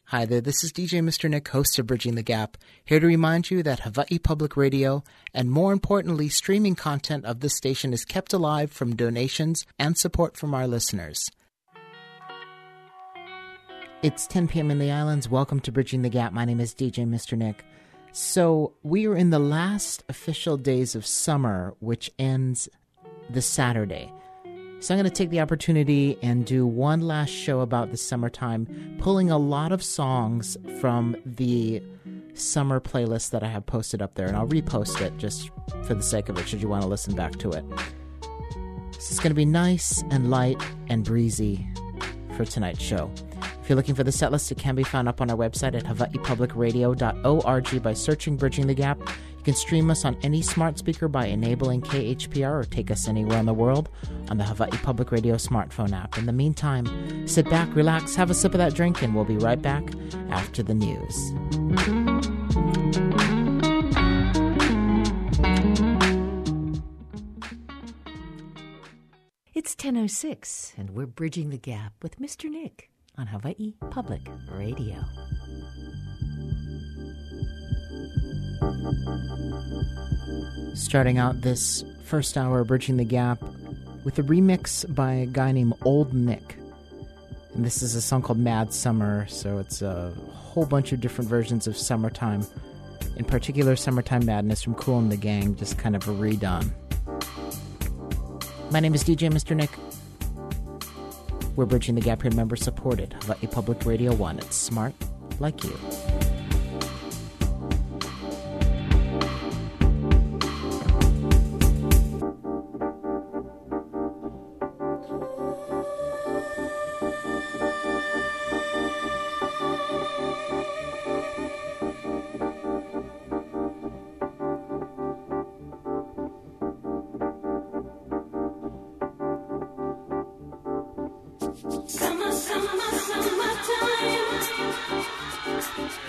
Hi there, this is DJ Mr. Nick, host of Bridging the Gap, here to remind you that Hawaii Public Radio, and more importantly, streaming content of this station is kept alive from donations and support from our listeners. It's 10 p.m. in the islands. Welcome to Bridging the Gap. My name is DJ Mr. Nick. So we are in the last official days of summer, which ends this Saturday. So I'm going to take the opportunity and do one last show about the summertime, pulling a lot of songs from the summer playlist that I have posted up there, and I'll repost it just for the sake of it, should you want to listen back to it. So it's going to be nice and light and breezy for tonight's show. If you're looking for the set list, it can be found up on our website at hawaiipublicradio.org by searching Bridging the Gap. You can stream us on any smart speaker by enabling KHPR or take us anywhere in the world on the Hawaii Public Radio smartphone app. In the meantime, sit back, relax, have a sip of that drink, and we'll be right back after the news. It's 10:06, and we're Bridging the Gap with Mr. Nick on Hawaii Public Radio. Starting out this first hour, Bridging the Gap, with a remix by a guy named Old Nick. And this is a song called Mad Summer, so it's a whole bunch of different versions of Summertime. In particular, Summertime Madness from Kool and the Gang, just kind of a redone. My name is DJ Mr. Nick. We're Bridging the Gap here, member supported. Hawaii Public Radio 1. It's smart like you. Summertime.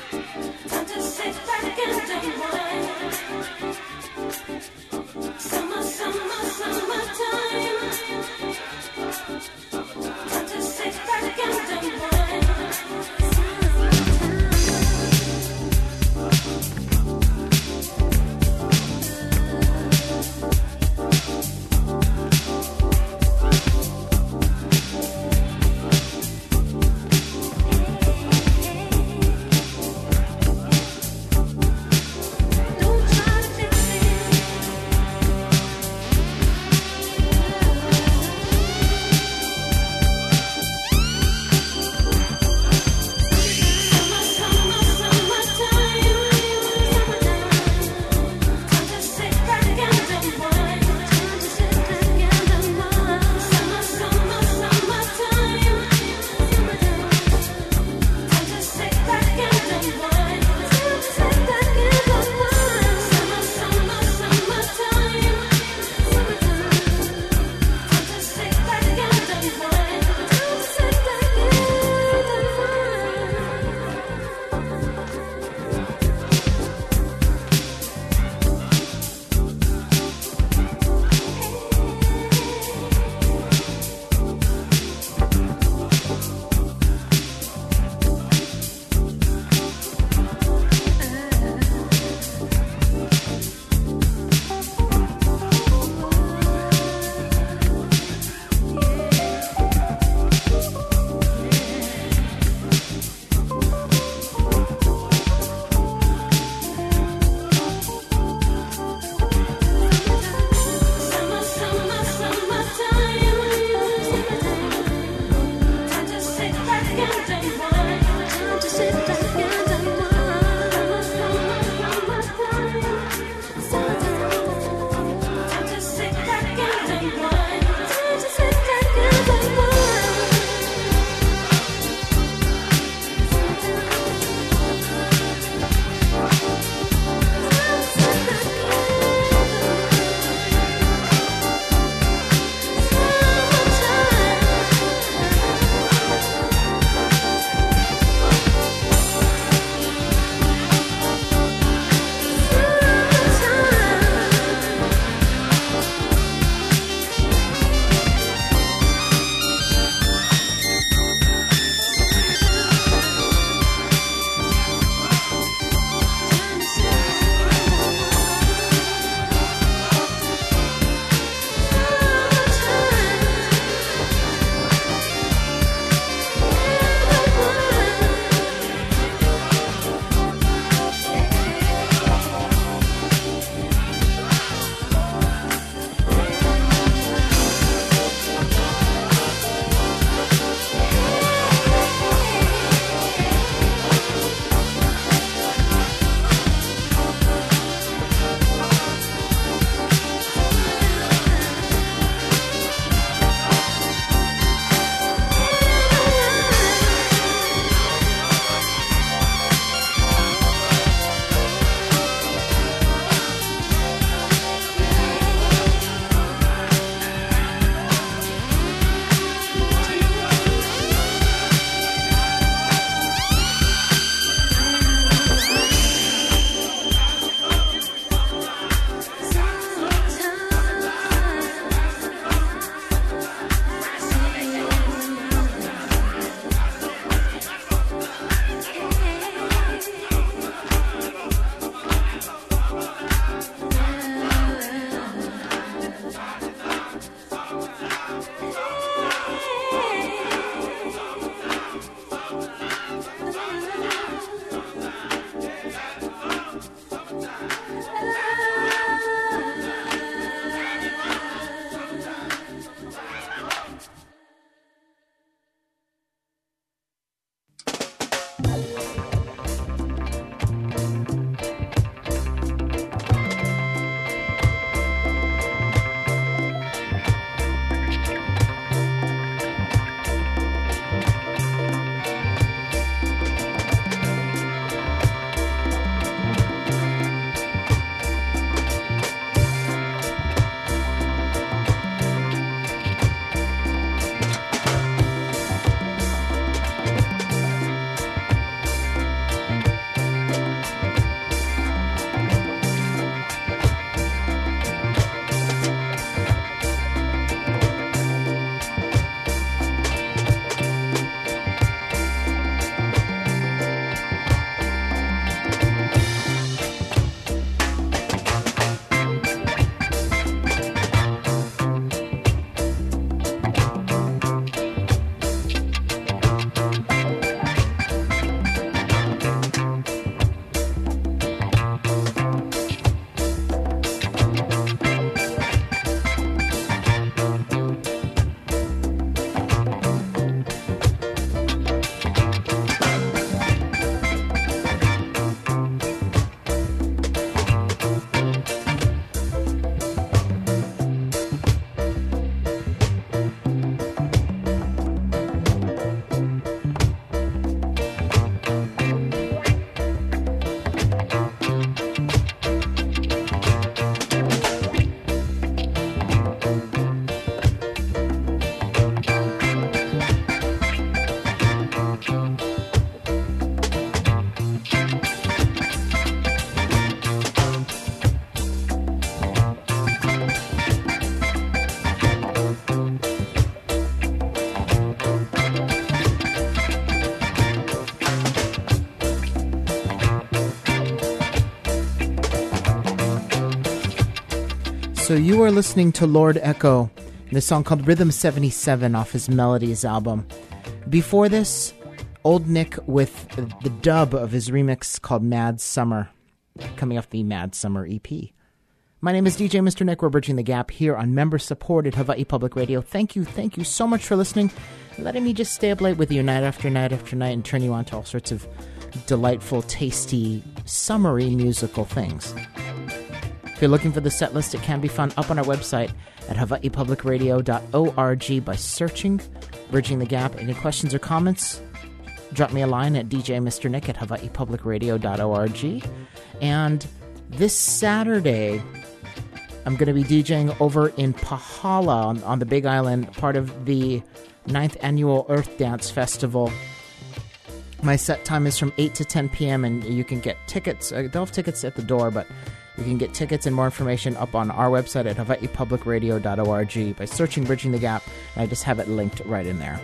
So you are listening to Lord Echo in a song called Rhythm 77 off his Melodies album. Before this, Old Nick with the dub of his remix called Mad Summer, coming off the Mad Summer EP. My name is DJ Mr. Nick. We're bridging the gap here on member-supported Hawaii Public Radio. Thank you so much for listening, letting me just stay up late with you night after night after night and turn you on to all sorts of delightful, tasty, summery musical things. If you're looking for the set list, it can be found up on our website at hawaiipublicradio.org by searching Bridging the Gap. Any questions or comments, drop me a line at djmrnick at hawaiipublicradio.org. And this Saturday, I'm going to be DJing over in Pahala on the Big Island, part of the 9th Annual Earth Dance Festival. My set time is from 8 to 10 p.m., and you can get tickets. They'll have tickets at the door, but you can get tickets and more information up on our website at hawaiipublicradio.org by searching Bridging the Gap, and I just have it linked right in there.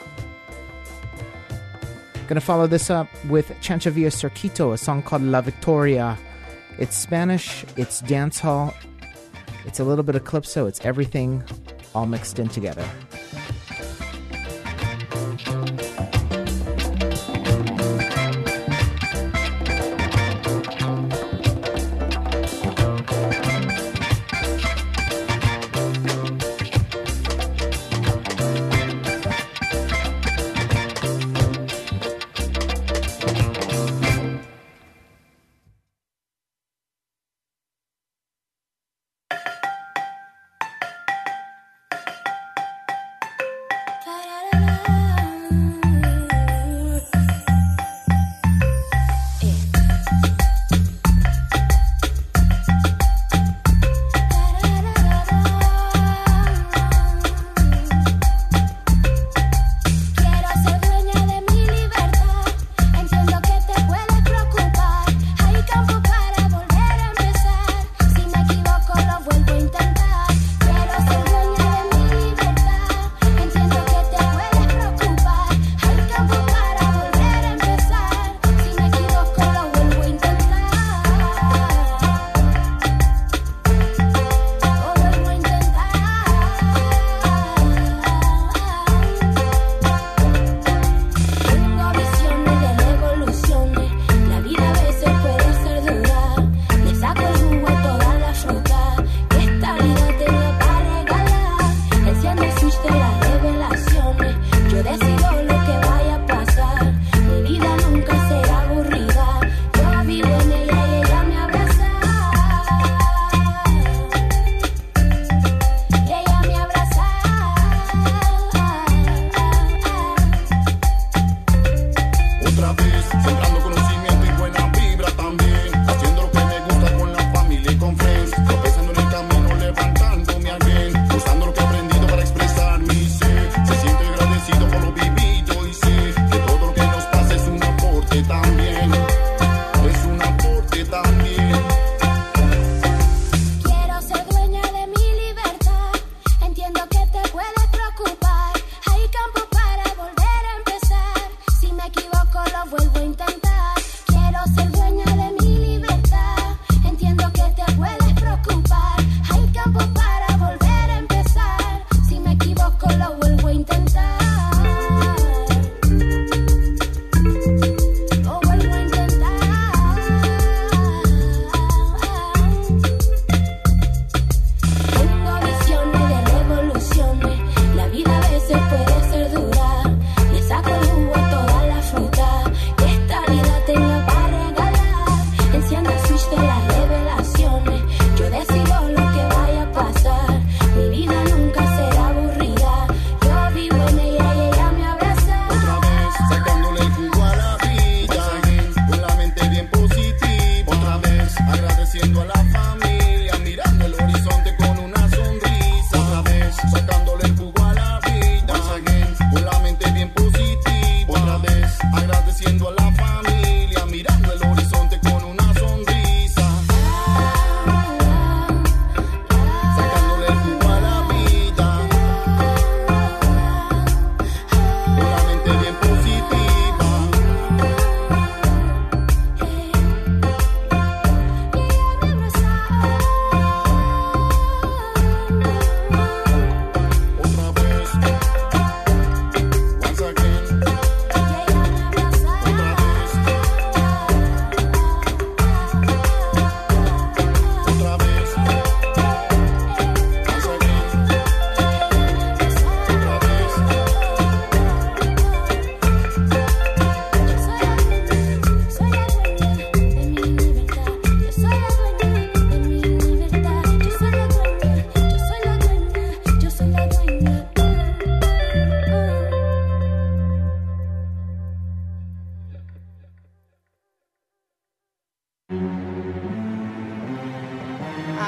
Going to follow this up with Chancha Villa Circuito, a song called La Victoria. It's Spanish, it's dancehall, it's a little bit of calypso, it's everything all mixed in together.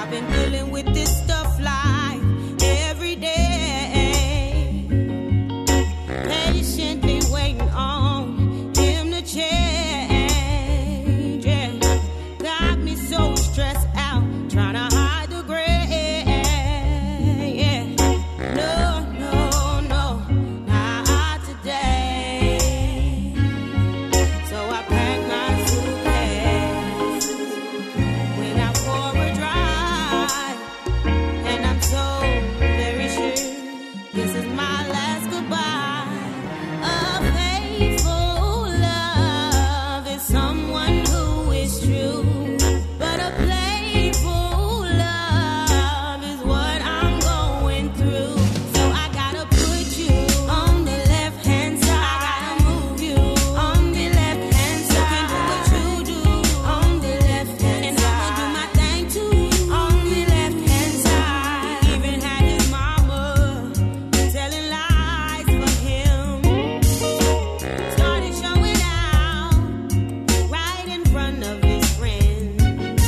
I've been dealing with this stuff like every day, patiently waiting on him to change. Yeah. Got me so stressed out, trying to hide the gray. Yeah. No, no, no, not today. So I packed my suitcase, went out for a drive, and I'm so very sure this is my last goodbye. A faithful love is someone who is true, but a playful love is what I'm going through. So I gotta put you on the left-hand side. I gotta move you on the left-hand side. You can do what you do on the left-hand side, and I'ma do my thing too on the left-hand side. He even had his mama telling lies for him. Started showing out right in front of his friends.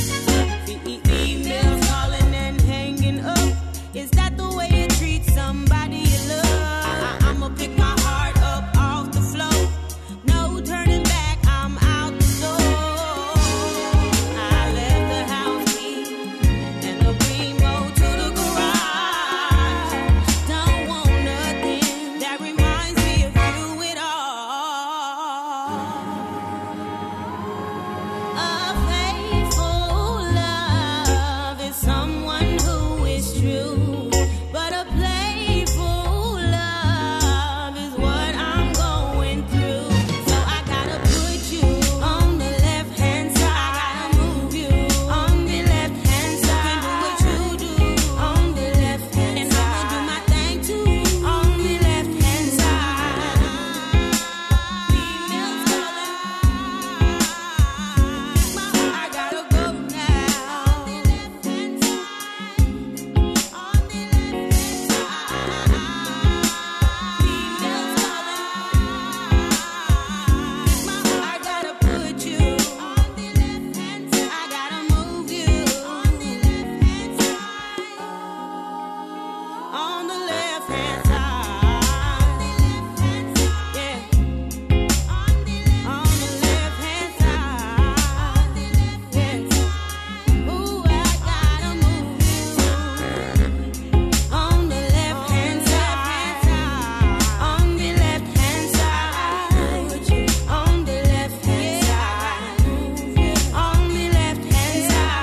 Emails calling and hanging up. Is that the way you treat somebody you love? I'ma pick my heart up off the floor. No turning back, I'm out the door. I left the house key and the remote to the garage. Don't want nothing that reminds me of you at all. A faithful love is someone who is true, but a playful love is what I'm going through. So I gotta put you on the left-hand side. I gotta move you on the left-hand side. You can do what you do on the left-hand side, and I'ma do my thing too on the left-hand side. Females calling, I gotta go now. On the left-hand side, on the left-hand side. Females calling, I gotta put you on the left-hand side. I gotta move you on the left-hand side. On the left-hand side. Yeah. On the left-hand side. Yeah. Ooh, I gotta move you on the left-hand side. On the left-hand side. On the left-hand side. On the left-hand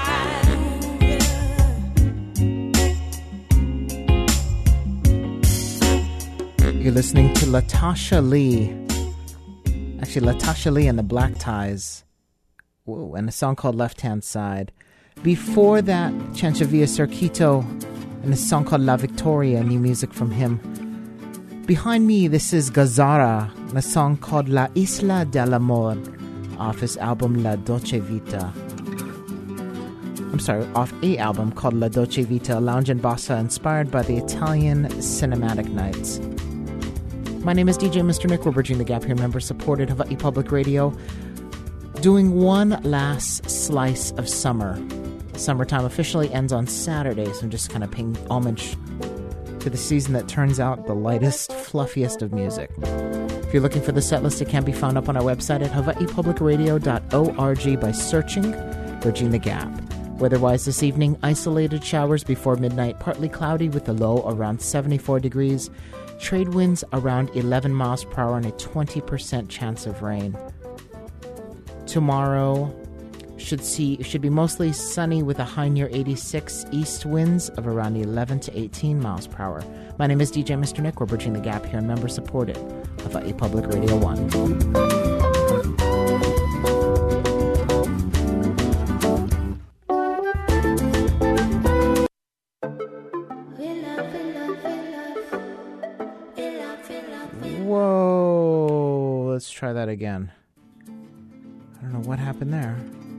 side. You're listening to Latasha Lee. Actually, Latasha Lee and the Black Ties. Whoa, and a song called Left Hand Side. Before that, Chanchavia Cerquito and a song called La Victoria, new music from him. Behind me, this is Gazzara and a song called La Isla del Amor off his album La Dolce Vita. I'm sorry, off a album called La Dolce Vita, lounge and bossa inspired by the Italian cinematic nights. My name is DJ Mr. Nick. We're bridging the gap here, member-supported Hawaii Public Radio, doing one last slice of summer. Summertime officially ends on Saturday, so I'm just kind of paying homage to the season that turns out the lightest, fluffiest of music. If you're looking for the set list, it can be found up on our website at hawaiipublicradio.org by searching Bridging the Gap. Weather-wise this evening, isolated showers before midnight, partly cloudy with a low around 74 degrees. Trade winds around 11 miles per hour and a 20% chance of rain. Tomorrow should be mostly sunny with a high near 86, east winds of around 11 to 18 miles per hour. My name is DJ Mr. Nick. We're bridging the gap here and member-supported Hawaii Public Radio 1. Whoa, let's try that again. I don't know what happened there.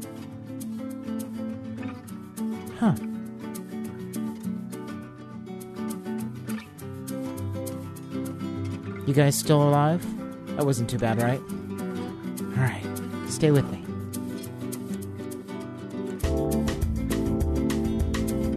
Huh. You guys still alive? That wasn't too bad, right? Alright, stay with me.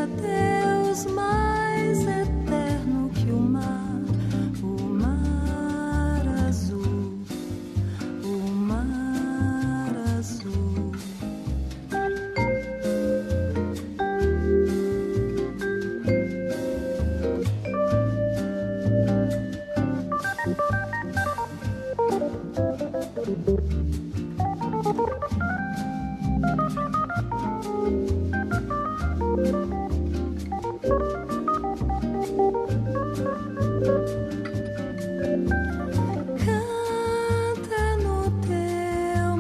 adeus mais eterno que o mar azul, o mar azul. Canta no teu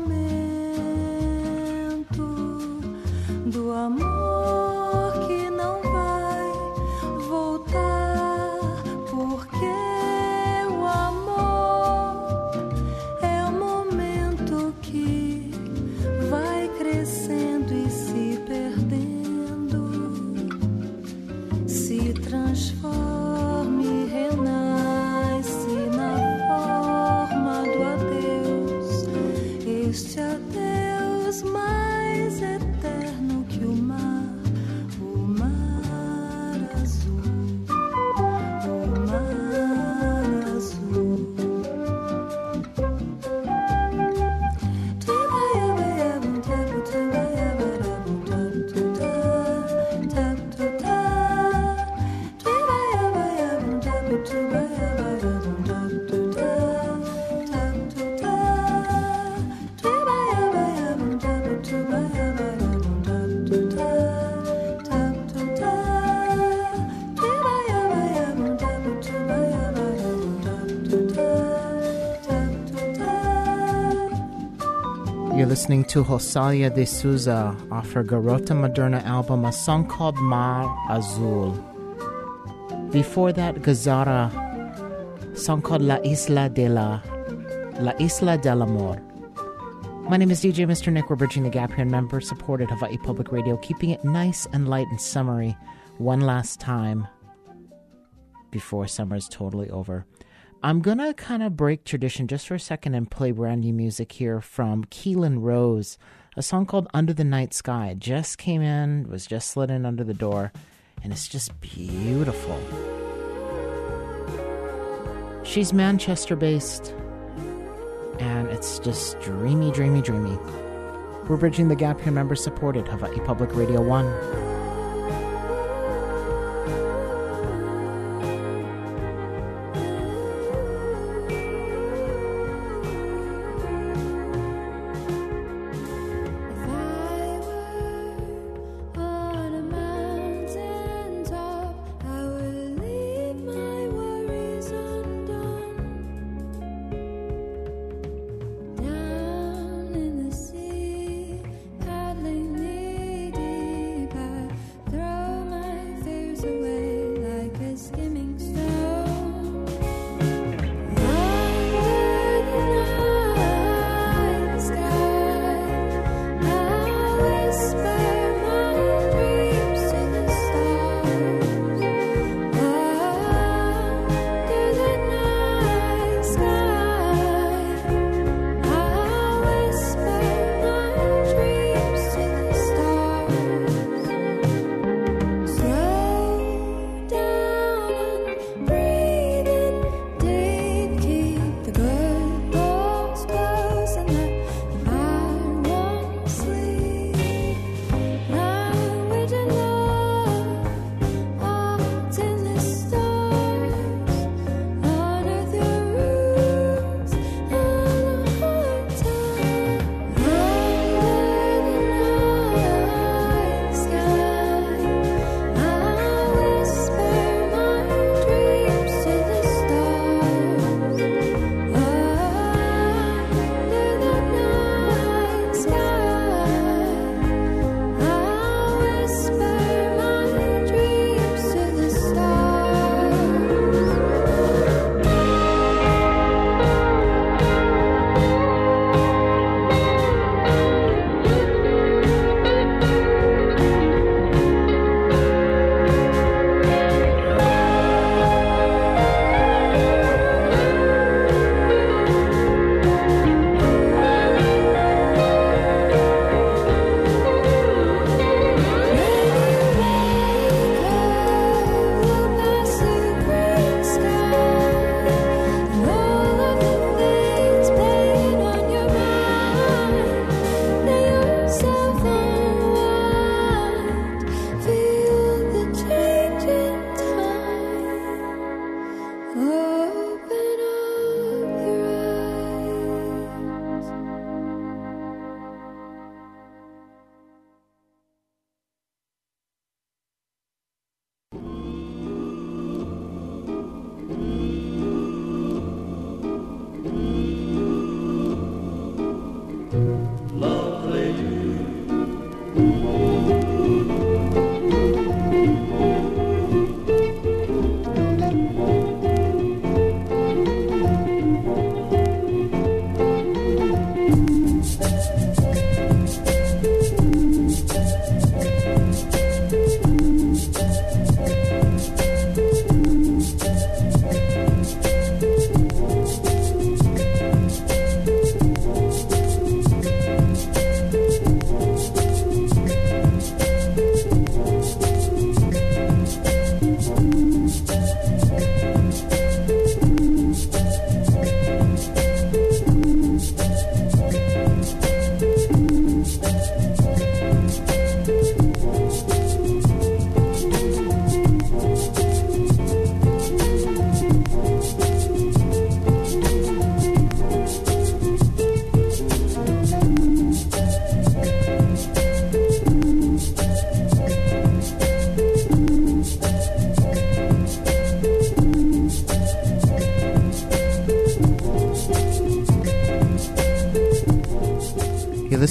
momento do amor que não vai voltar, porque o amor é o momento que vai crescendo e se perdendo, se transforma e renasce na forma do adeus, este adeus mais eterno que o mar azul, o mar azul. You're listening to Rosalia de Souza off her Garota Moderna album, a song called Mar Azul. Before that, Gazara, a song called La Isla del Amor. My name is DJ Mr. Nick. We're bridging the gap here in member-supported Hawaii Public Radio, keeping it nice and light and summery one last time before summer's totally over. I'm going to kind of break tradition just for a second and play brand new music here from Keelan Rose, a song called Under the Night Sky. It just came in, was just slid in under the door, and it's just beautiful. She's Manchester-based, and it's just dreamy, dreamy, dreamy. We're bridging the gap here, member-supported Hawaii Public Radio 1.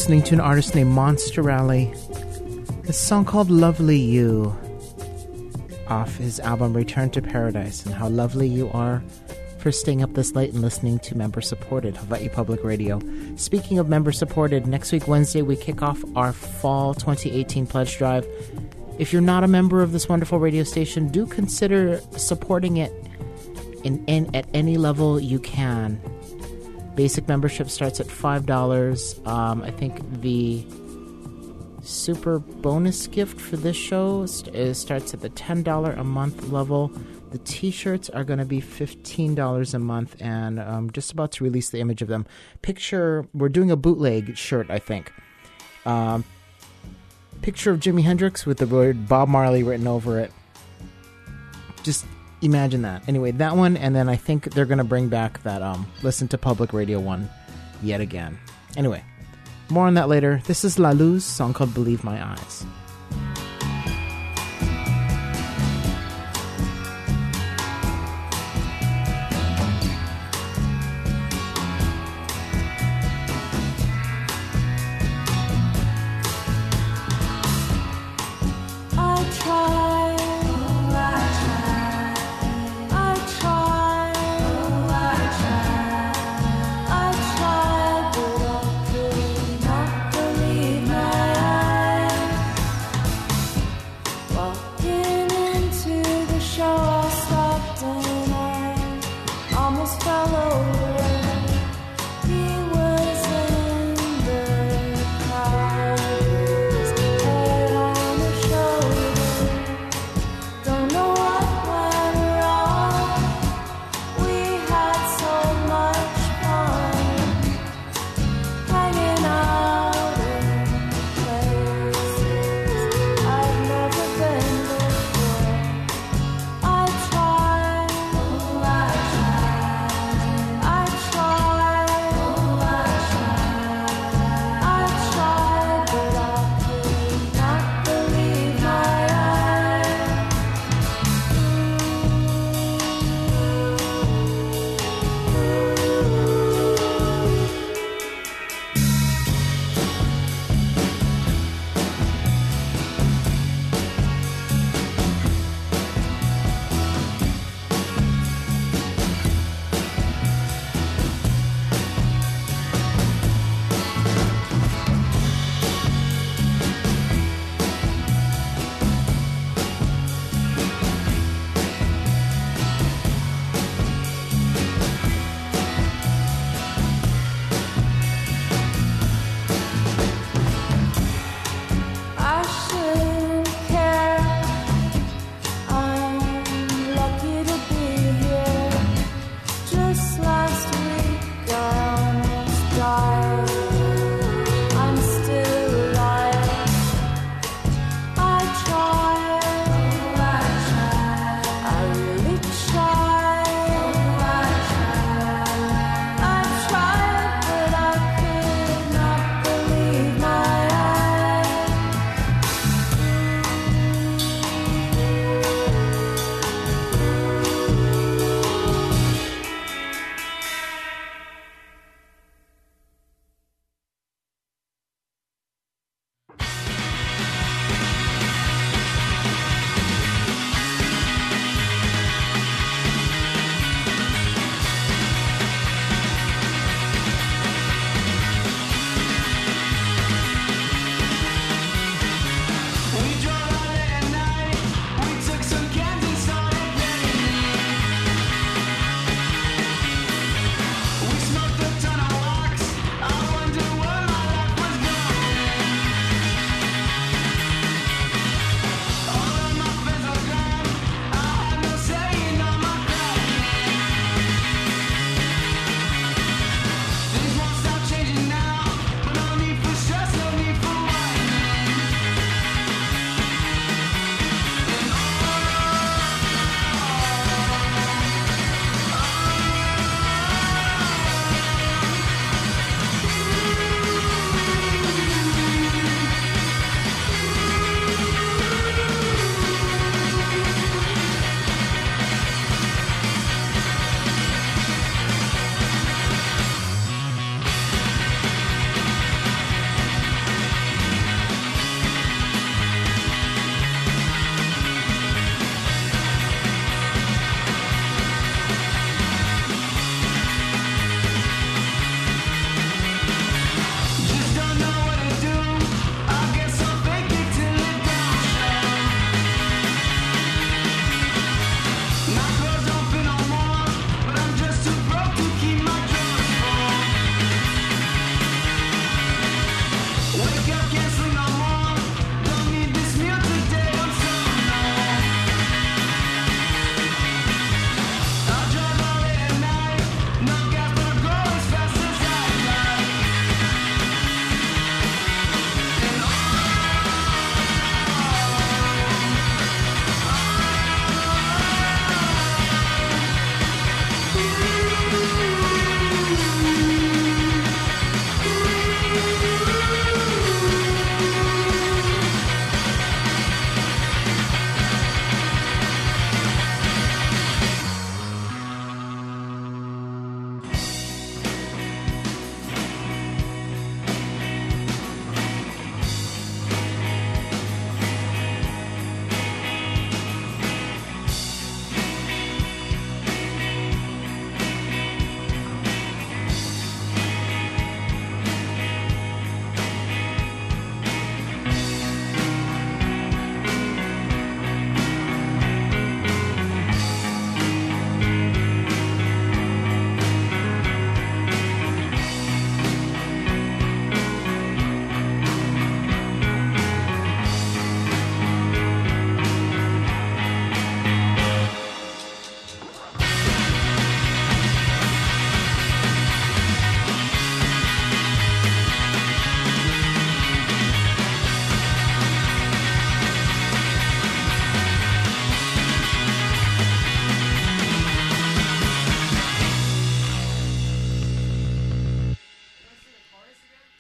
listening to an artist named Monster Rally. This song called Lovely You, off his album Return to Paradise, and how lovely you are for staying up this late and listening to member-supported Hawaii Public Radio. Speaking of member-supported, next week, Wednesday, we kick off our Fall 2018 Pledge Drive. If you're not a member of this wonderful radio station, do consider supporting it at any level you can. Basic membership starts at $5. I think the super bonus gift for this show starts at the $10 a month level. The t-shirts are going to be $15 a month, and I'm just about to release the image of them. We're doing a bootleg shirt, I think. Picture of Jimi Hendrix with the word Bob Marley written over it. Just imagine that. Anyway, that one, and then I think they're going to bring back that Listen to Public Radio one yet again. Anyway, more on that later. This is La Luz, song called Believe My Eyes.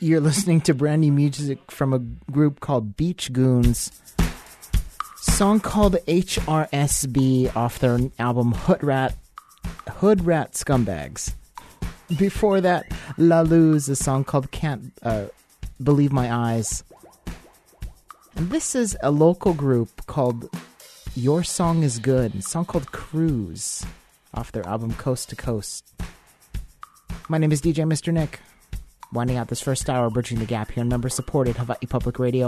You're listening to brand new music from a group called Beach Goons. Song called HRSB off their album Hood Rat Scumbags. Before that, La Luz, a song called Can't Believe My Eyes. And this is a local group called Your Song Is Good, a song called Cruise off their album Coast to Coast. My name is DJ Mr. Nick. Winding out this first hour, bridging the gap here on member-supported Hawaii Public Radio.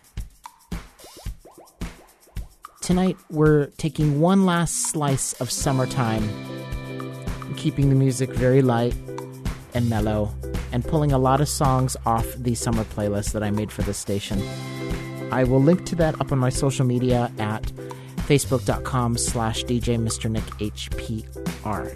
Tonight, we're taking one last slice of summertime, keeping the music very light and mellow, and pulling a lot of songs off the summer playlist that I made for this station. I will link to that up on my social media at facebook.com/DJ Mr. Nick HPR.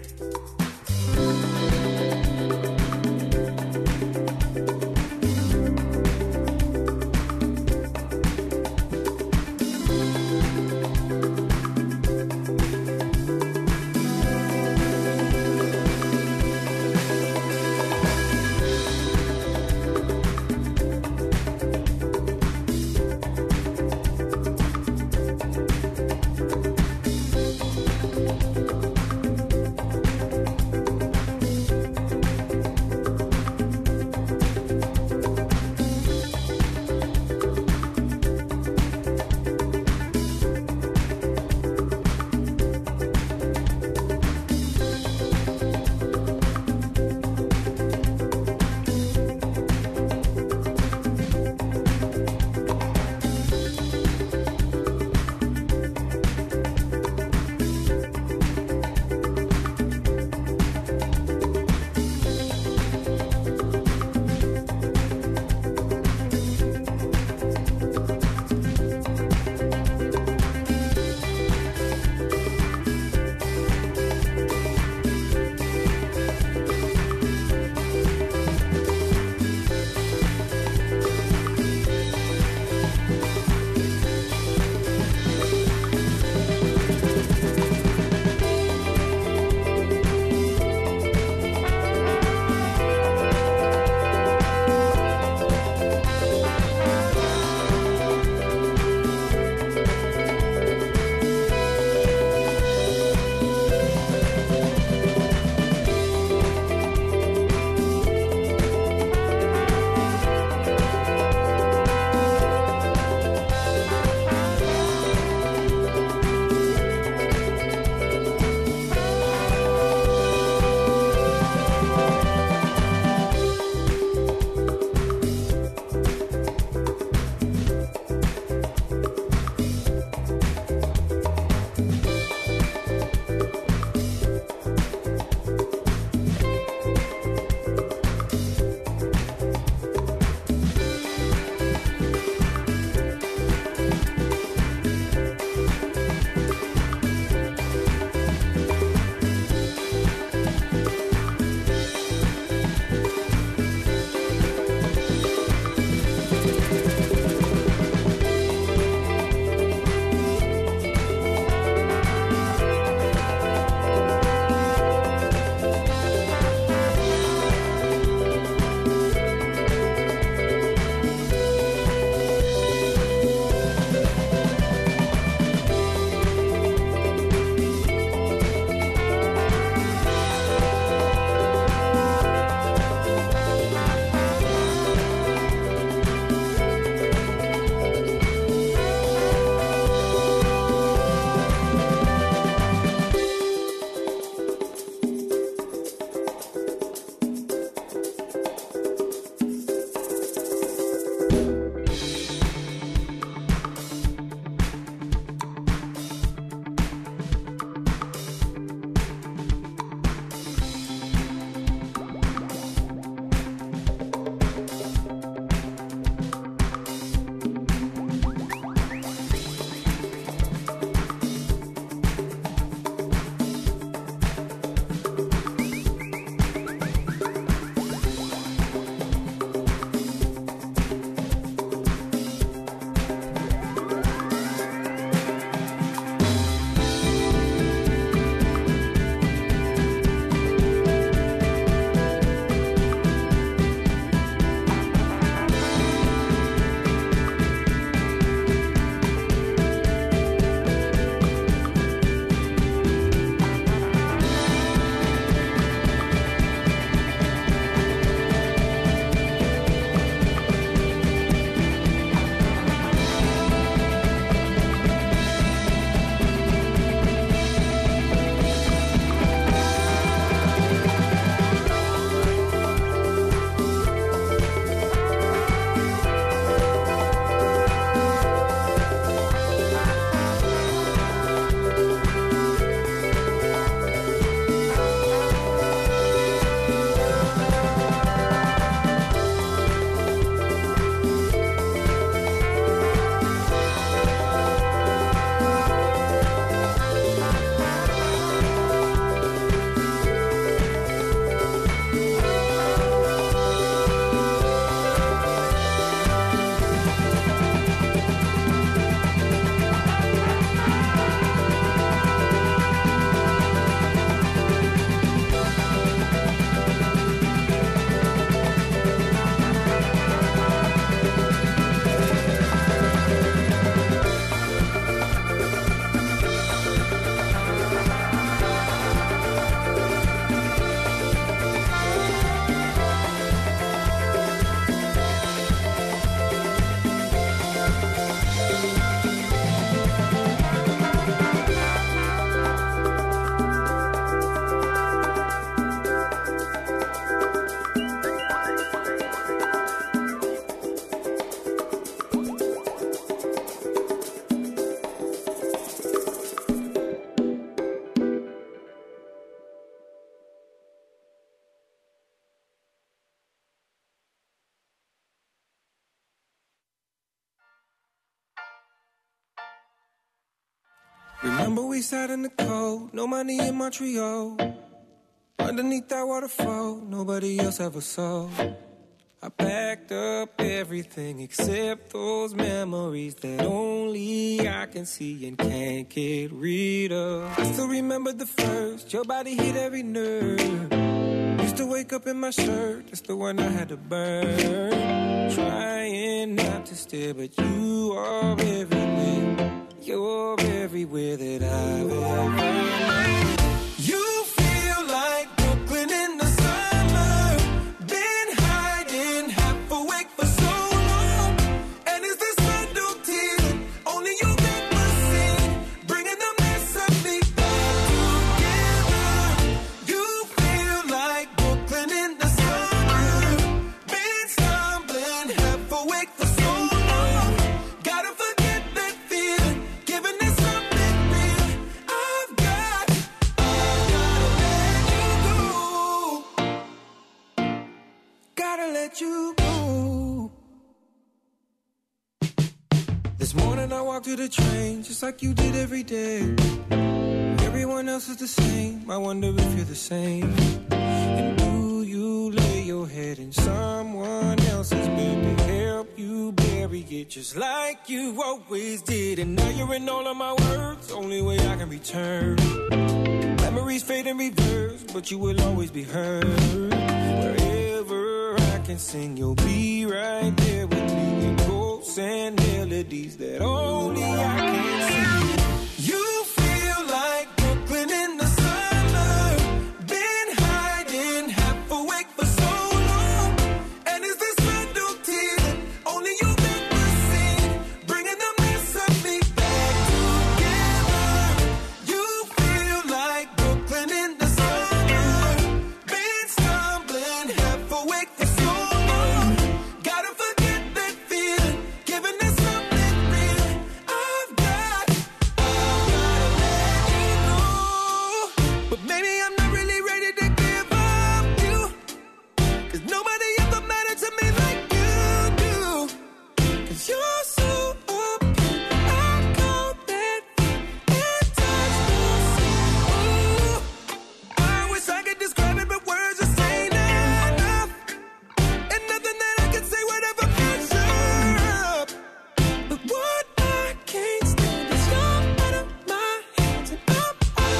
Remember we sat in the cold, no money in Montreal. Underneath that waterfall, nobody else ever saw. I packed up everything except those memories that only I can see and can't get rid of. I still remember the first, your body hit every nerve. Used to wake up in my shirt, that's the one I had to burn. Trying not to stare, but you are everywhere. You're everywhere that I've ever been. You feel like Brooklyn in the summer. Been hiding, half awake for so long. And it's this subtlety that only you represent, bringing the mess of me back together. You feel like Brooklyn in the summer. Been stumbling, half awake for so long. Gotta forget that feeling, giving it something real. I've gotta let you go. Gotta let you go. This morning I walked to the train, just like you did every day. Everyone else is the same, I wonder if you're the same. And do you lay your head in someone else's bed to help you bury it, just like you always did? And now you're in all of my words, only way I can return. Memories fade in reverse, but you will always be heard. Wherever I can sing, you'll be right there with me, in quotes and melodies that only I can see. You feel like Brooklyn in the summer. Been hiding, half awake for so long. And it's this subtlety that only you represent, bringing the mess of me back together. You feel like Brooklyn in the summer. Been stumbling, half awake for so long. Gotta forget that feeling, giving it something real. I've gotta let you go. But maybe I'm not really ready to give up you, 'cause nobody ever mattered to me like you do. 'Cause you're so open, I call that and touch the sea. Ooh, I wish I could describe it, but words just ain't enough. And nothing that I can say would ever measure up. But what I can't stand is you're out of my hands and I'm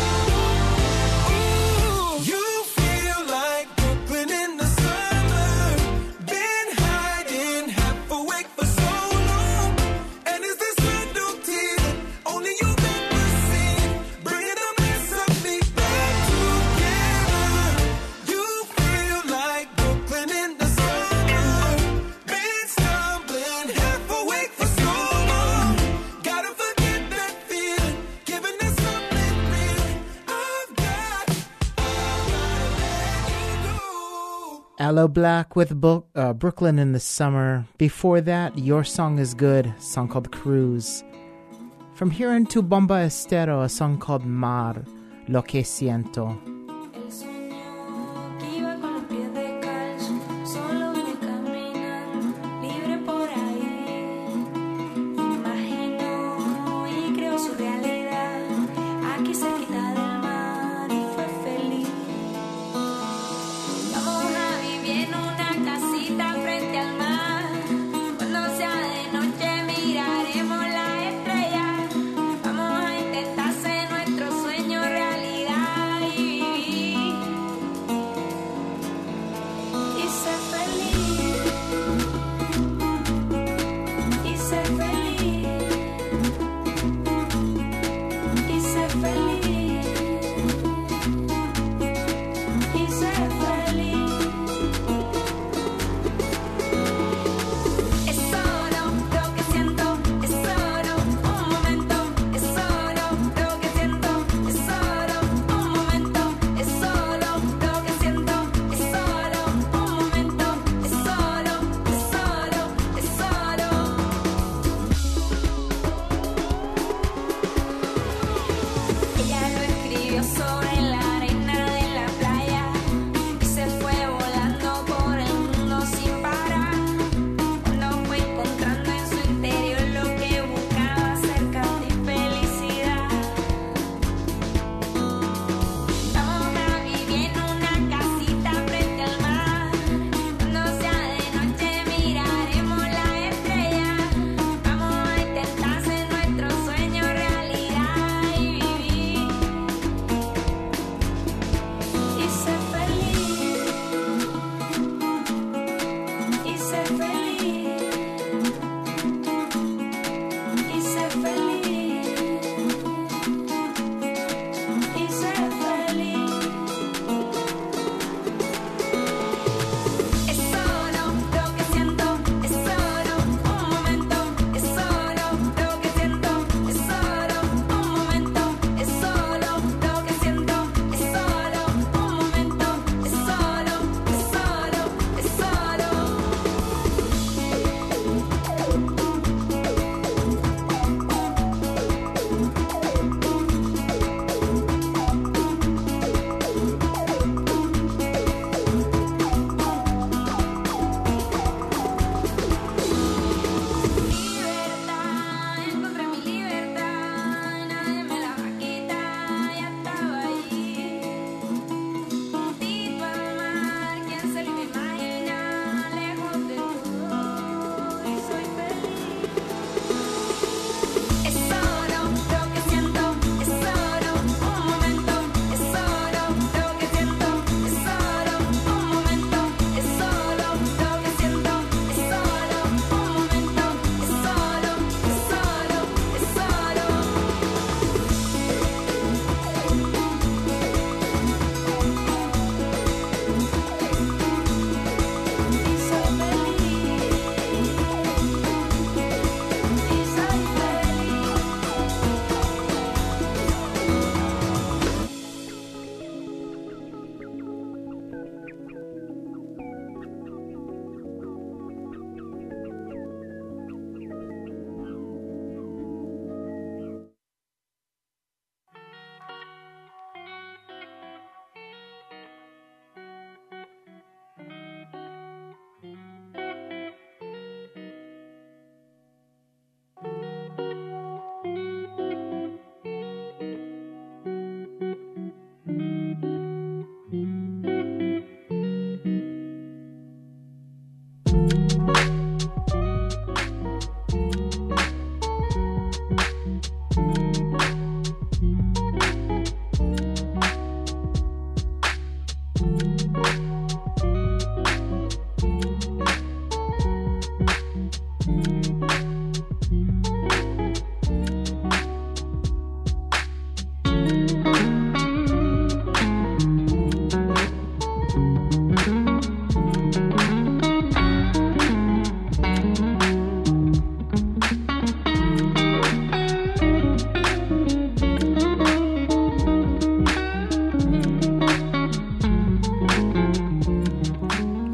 ooh, you feel like Brooklyn in the summer. Been hiding, half awake for so long. And it's this subtlety that only you represent, bringing the mess of me back together. You feel like Brooklyn in the summer. Been stumbling, half awake for so long. Gotta forget that feeling, giving it something real. I've gotta let you go. Aloe Black with Brooklyn in the Summer. Before that, Your Song is Good, a song called Cruise. From here into Bomba Estero, a song called Mar, Lo que siento. Él soñó que iba con los pies descalzos, solo de caminar, libre por ahí. Imaginó y creó su realidad, aquí cerquita del mar, y fue feliz. Vamos a vivir en una casita frente al mar. Cuando sea de noche miraremos las estrellas. Vamos a intentar hacer nuestro sueño realidad y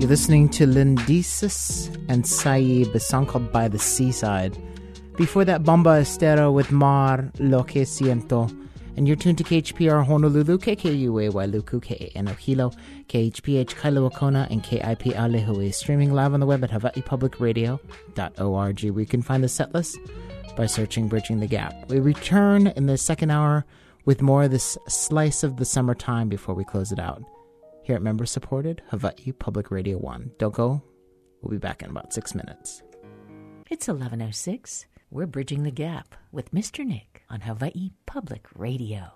You're listening to Lindisis and Saib, a song called By the Seaside. Before that, Bomba Estero with Mar Lo Que Siento. And you're tuned to KHPR Honolulu, KKUA Wailuku, KANO Hilo, KHPH Kailua Kona, and KIP Alehui. Streaming live on the web at hawaiipublicradio.org, where you can find the setlist by searching Bridging the Gap. We return in the second hour with more of this slice of the summertime before we close it out. Here at member-supported Hawaii Public Radio 1. Don't go. We'll be back in about 6 minutes. It's 11:06. We're Bridging the Gap with Mr. Nick on Hawaii Public Radio.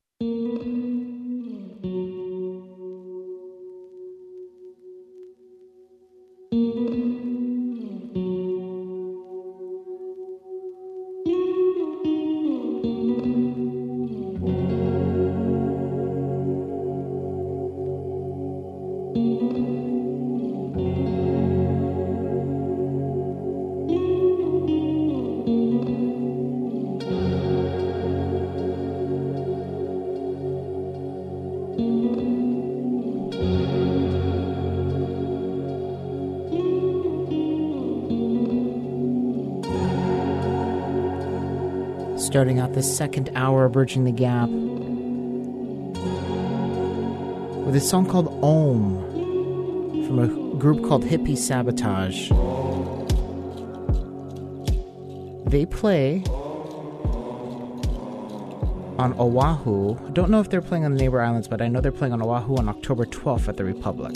Starting out the second hour of Bridging the Gap with a song called Om from a group called Hippie Sabotage. They play on Oahu. I don't know if they're playing on the neighbor islands, but I know they're playing on Oahu on October 12th at the Republic.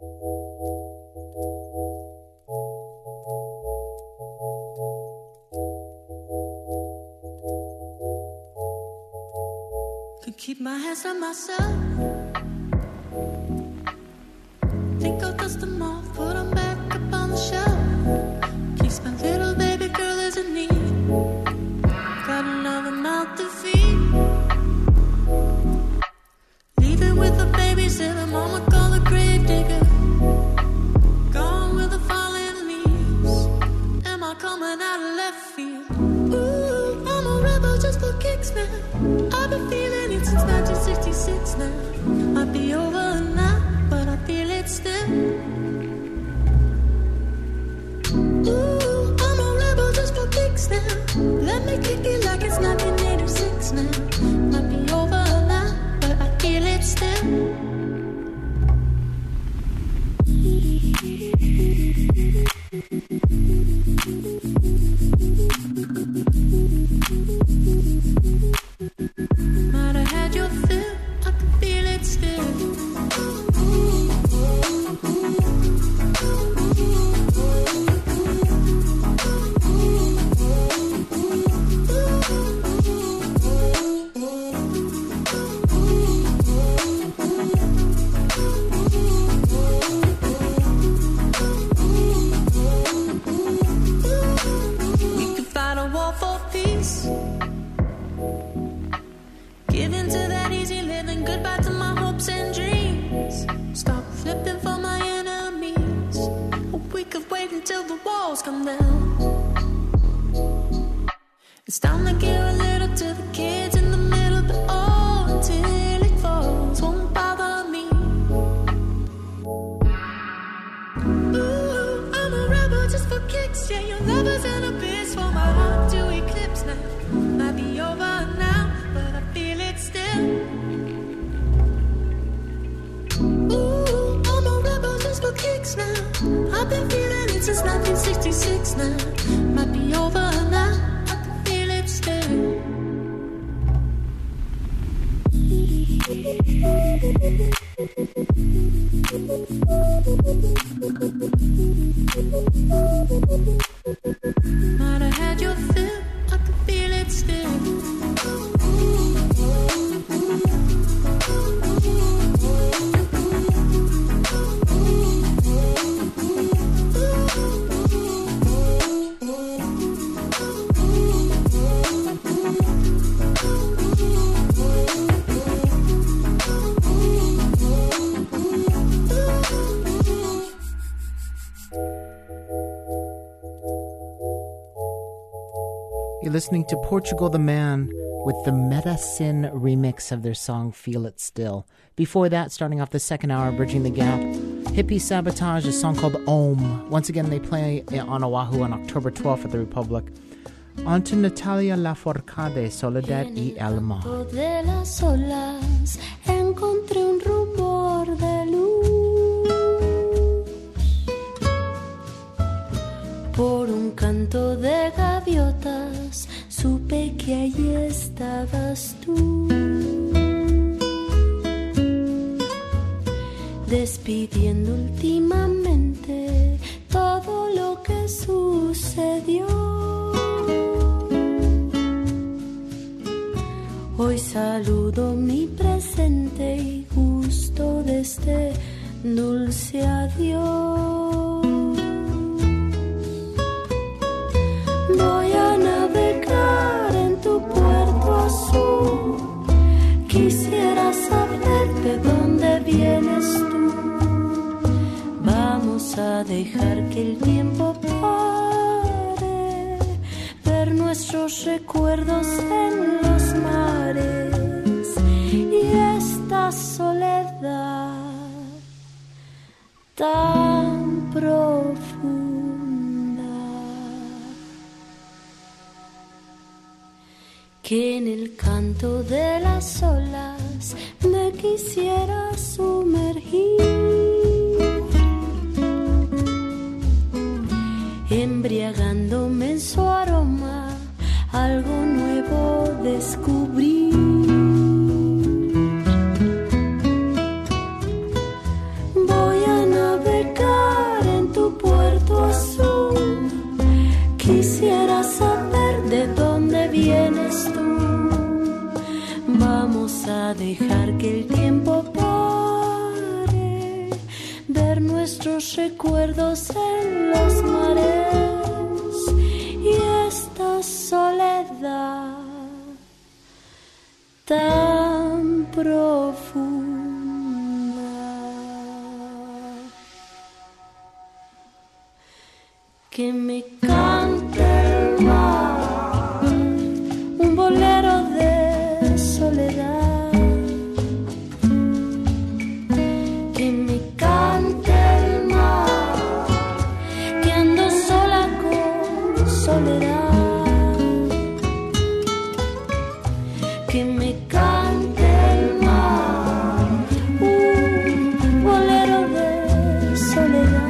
Could keep my hands on myself. Think I'll dust them off, put them back up on the shelf. Keeps my little baby girl is in need. Got another mouth to feed. Leaving with the babysitter, mama call the grave digger. Gone with the falling leaves. Am I coming out of left field? Ooh, I'm a rebel just for kicks now. I've been feeling it since 1966 now. Might be over now, but I feel it still. Ooh, I'm a rebel just for kicks now. Let me kick it like it's 1986 now. Might be over now, but I feel it still. Might have had your fill, I can feel it still. We could fight a war for peace. Give in to that easy living, goodbye to my hopes and dreams. Stop flipping for my enemies. Or we could wait until the walls come down. It's time to give a little to the kids in the middle, but oh, until it falls, won't bother me. Ooh, I'm a rebel just for kicks. Yeah, your love is an abyss for my heart to eclipse now. Might be over now, but I feel it still. Ooh, I'm a rebel just for kicks now. I've been feeling it since 1966 now. Might be over now, I can feel it still. Might have had your fill, I can feel it still. You're listening to Portugal the Man with the Medicine remix of their song Feel It Still. Before that, starting off the second hour, Bridging the Gap, Hippie Sabotage, a song called Om. Once again, they play on Oahu on October 12th at the Republic. On to Natalia Lafourcade, Soledad y El Mar. De las olas encontré un rumor de luz. Por un canto de gaviotas supe que allí estabas tú, despidiendo últimamente todo lo que sucedió. Hoy saludo mi presente y gusto de este dulce adiós. Voy a navegar en tu puerto azul. Quisiera saber de dónde vienes tú. Vamos a dejar que el tiempo pare, ver nuestros recuerdos en los mares y esta soledad tan profunda. Que en el canto de las olas me quisiera sumergir, embriagándome en su aroma, algo nuevo descubrir. Voy a navegar dejar que el tiempo pare, ver nuestros recuerdos en los mares y esta soledad tan profunda que me cante el mar, un bolero de soledad, que me cante el mar, que ando sola con soledad, que me cante el mar, un bolero de soledad.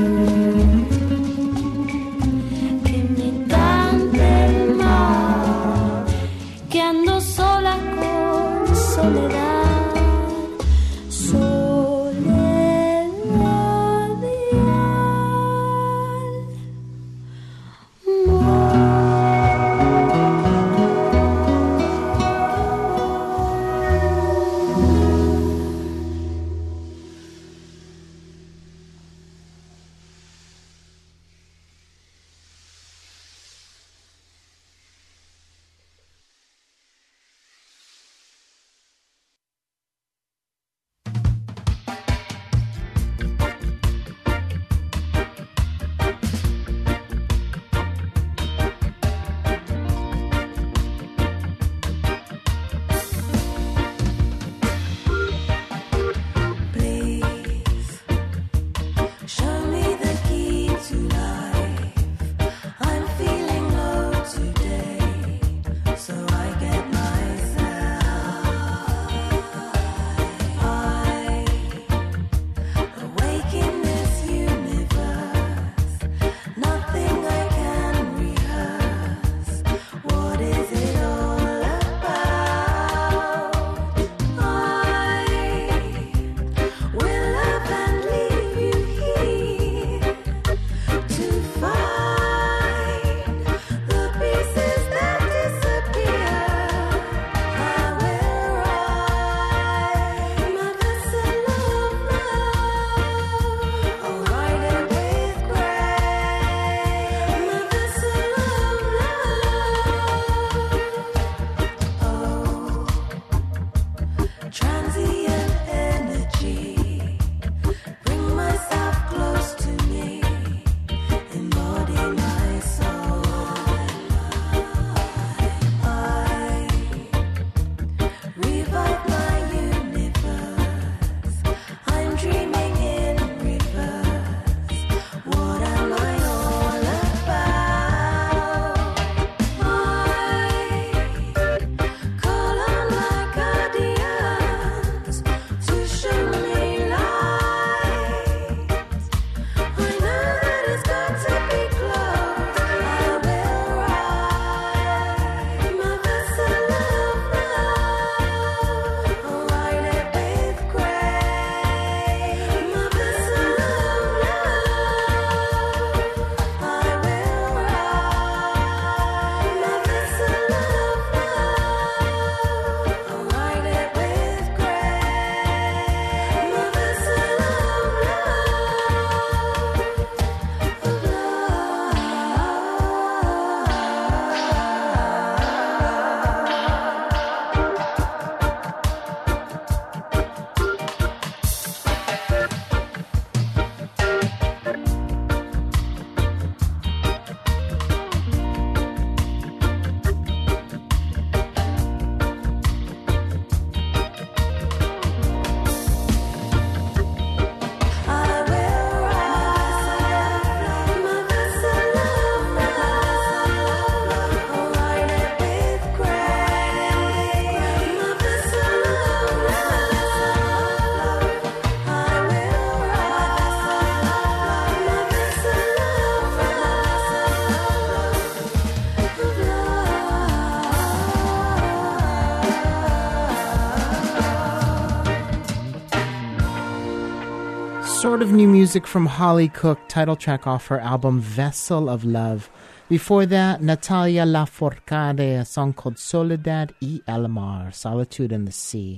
Sort of new music from Holly Cook, title track off her album Vessel of Love. Before that, Natalia Lafourcade, a song called Soledad y el Mar, Solitude and the Sea.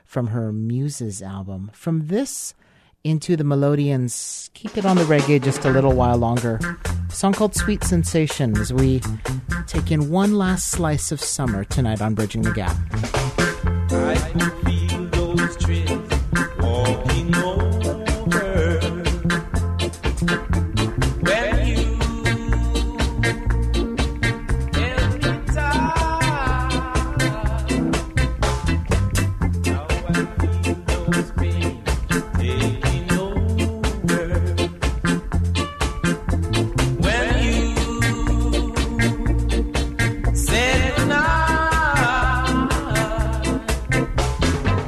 from her Muses album. From this into the Melodians, keep it on the reggae just a little while longer. A song called Sweet Sensation as we take in one last slice of summer tonight on Bridging the Gap. I can feel those trees walking over. When you every time, now I feel those pains taking over. When you said goodnight.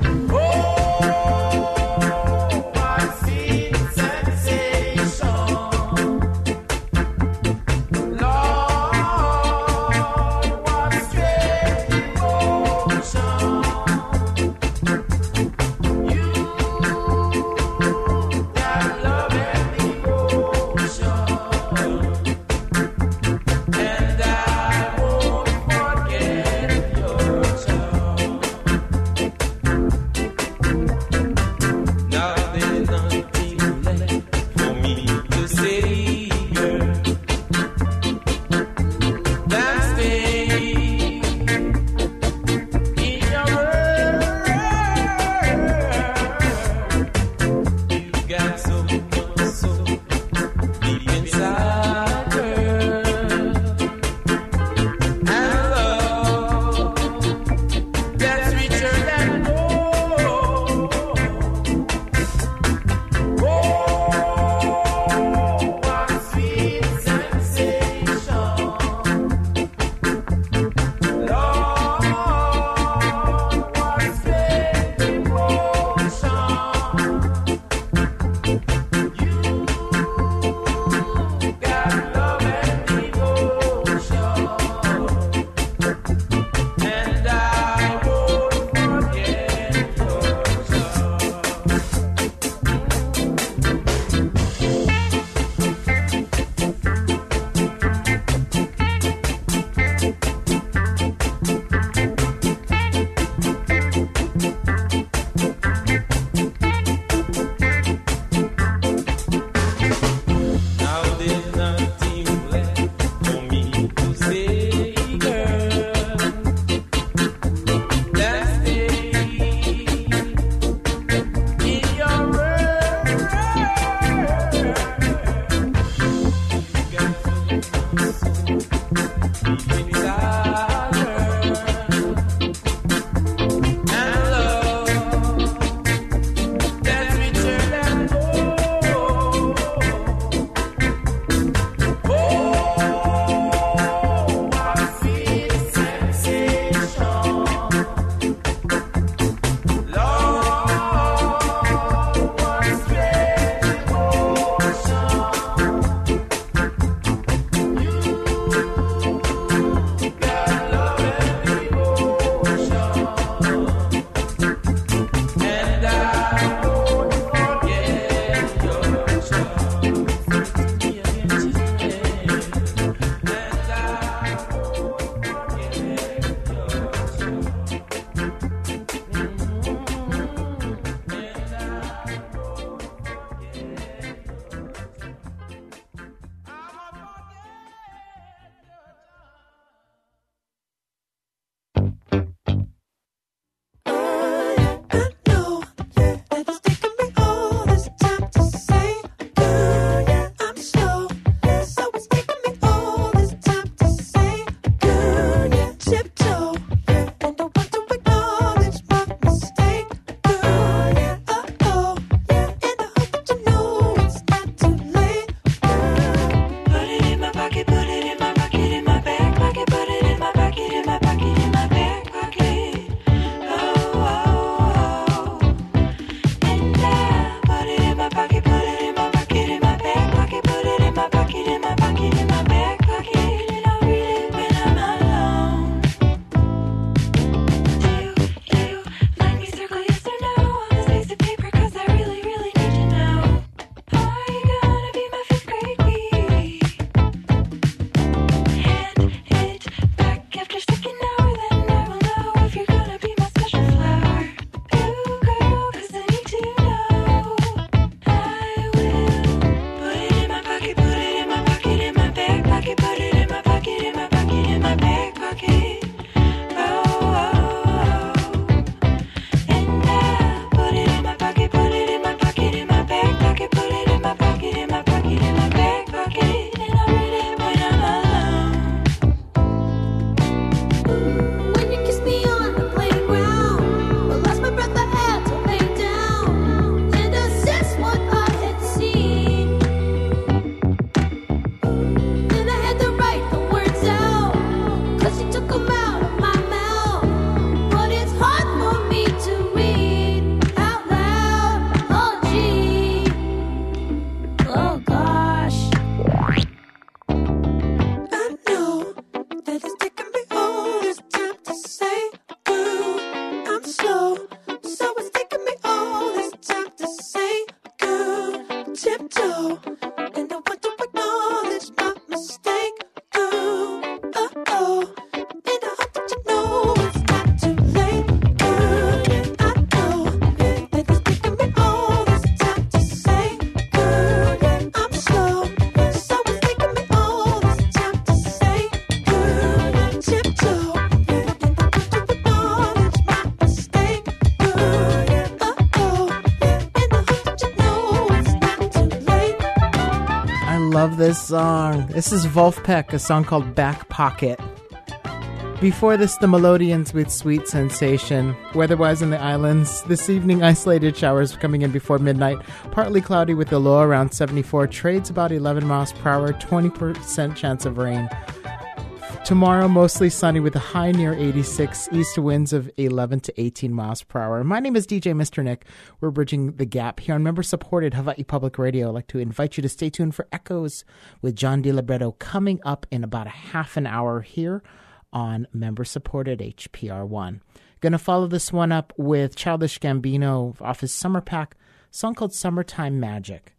tiptoe. And I want to acknowledge my mistake. Oh, oh, oh. And I hope that you know it's not too late. Girl, I know that it's taking me all this time to say, girl, I'm slow. So it's taking me all this time to say, girl, tiptoe. And I want to acknowledge my mistake. Girl, oh, and I hope that you know it's not too late. I love this song. This is Wolfpack, a song called Back Pocket. Before this, the Melodians with Sweet Sensation. Weather-wise in the islands, this evening isolated showers coming in before midnight. Partly cloudy with a low around 74. Trades about 11 miles per hour, 20% chance of rain. Tomorrow, mostly sunny with a high near 86. East winds of 11 to 18 miles per hour. My name is DJ Mr. Nick. We're bridging the gap here on member-supported Hawaii Public Radio. I'd like to invite you to stay tuned for Echoes with John DiLibretto coming up in about a half an hour here on member-supported HPR1. Going to follow this one up with Childish Gambino off his Summer Pack, song called Summertime Magic.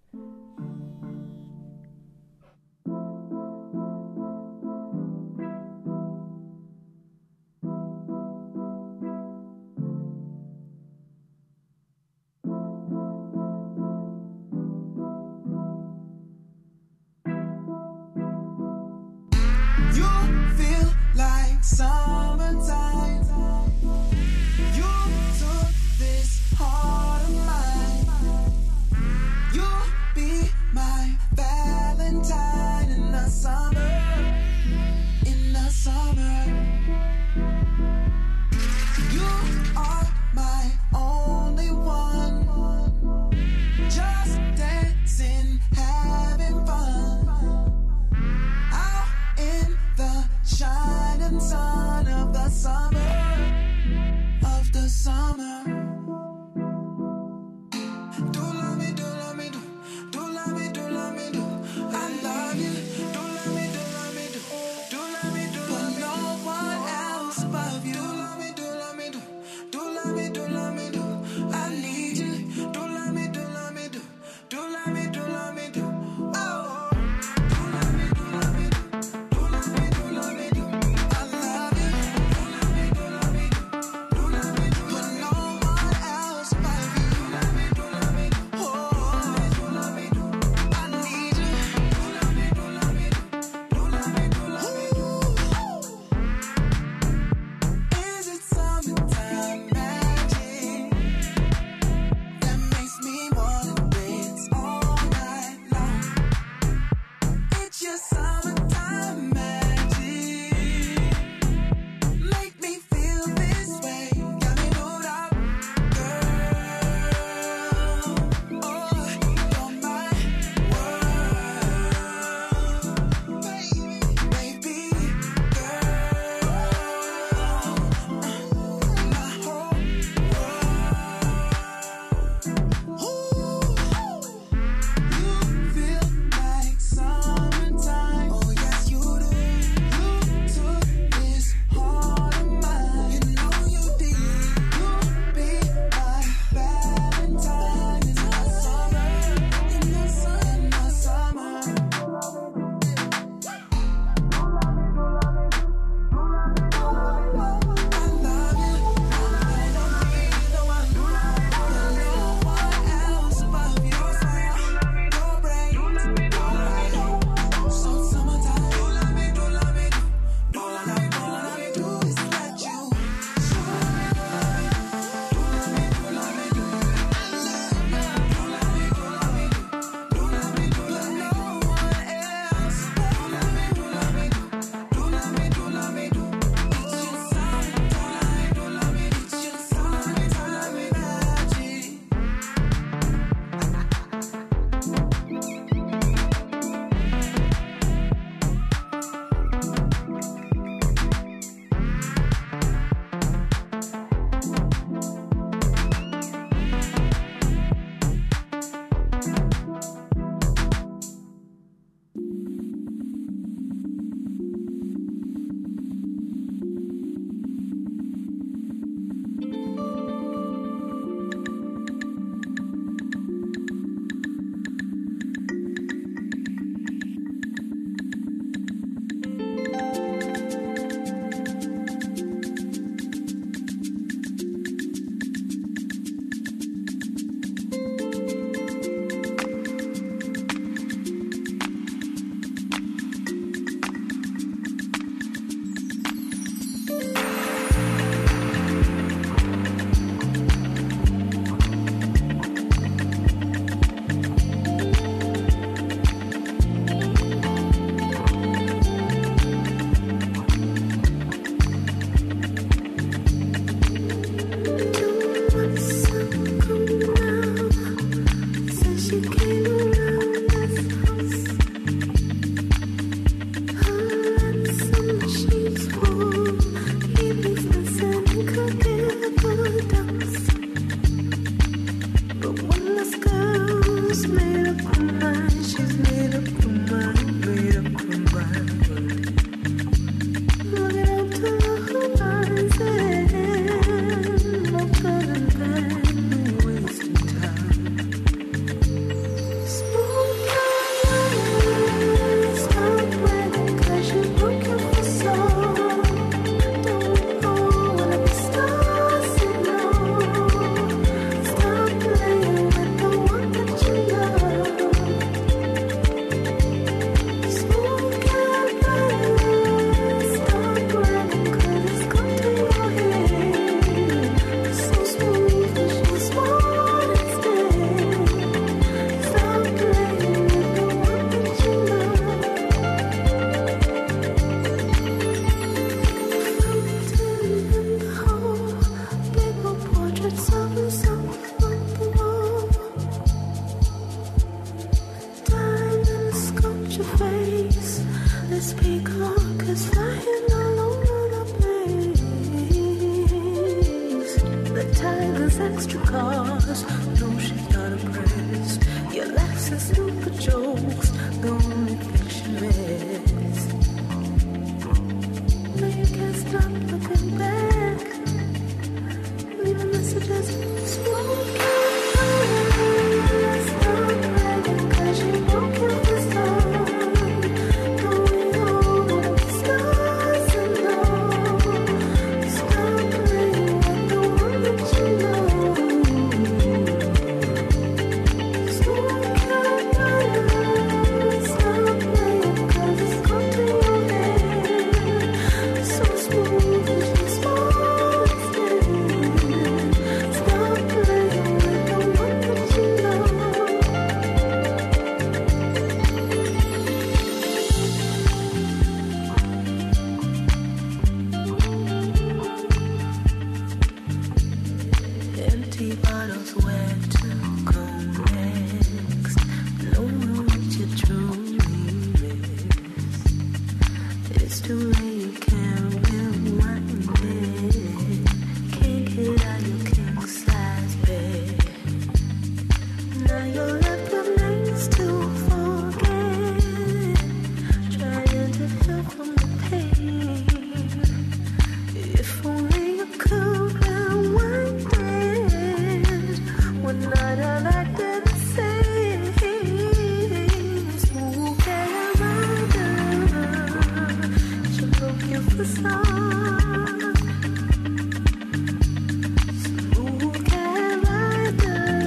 You feel like summertime. You took this heart of mine. You'll be my Valentine in the summer. In the summer. You are my only one. Just dancing, having fun. Out in the shining sun of the summer, of the summer. Do love me, do love me, do love me, do love me, do. I love you. Do love me, do love me, do love me, do. But no one else above you. Do love me, do love me, do love me, do love me, do. I need you. Do love me, do love me, do love me, do love me, do. Oh. Do love me, do love me, do love me, do love me, do. I love you. Do love me, peacock is flying all over the place. The tiger's extra cars, no, she's not impressed. Your laughs and stupid jokes, the only thing she missed. No, you can't stop looking back, leaving messages. Smoke and stop bragging, 'cause you won't kill the sun. Going over the stars and all. Stop playing with the one that you know. Smoke and stop playing, 'cause it's come to your head. So smooth and just small instead. Stop playing with the one that you know. Empty bottles, where to go next? Knowing what you truly miss. It's too late, you can't rewind it. Can't get out your king size bed. Now you're left with names to forget. Trying to heal from the pain. If only you could rewind it. When not all acted the same. Smooth Carolina, she broke your facade. Smooth Carolina.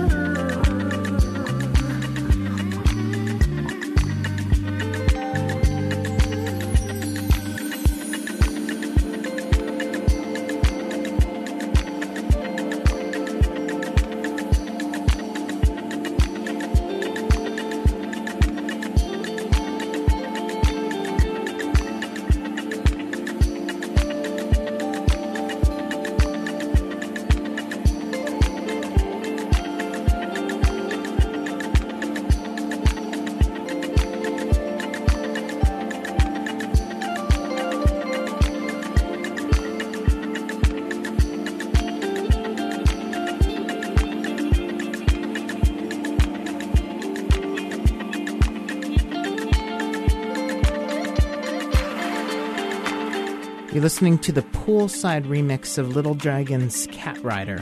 You're listening to the poolside remix of Little Dragon's Cat Rider.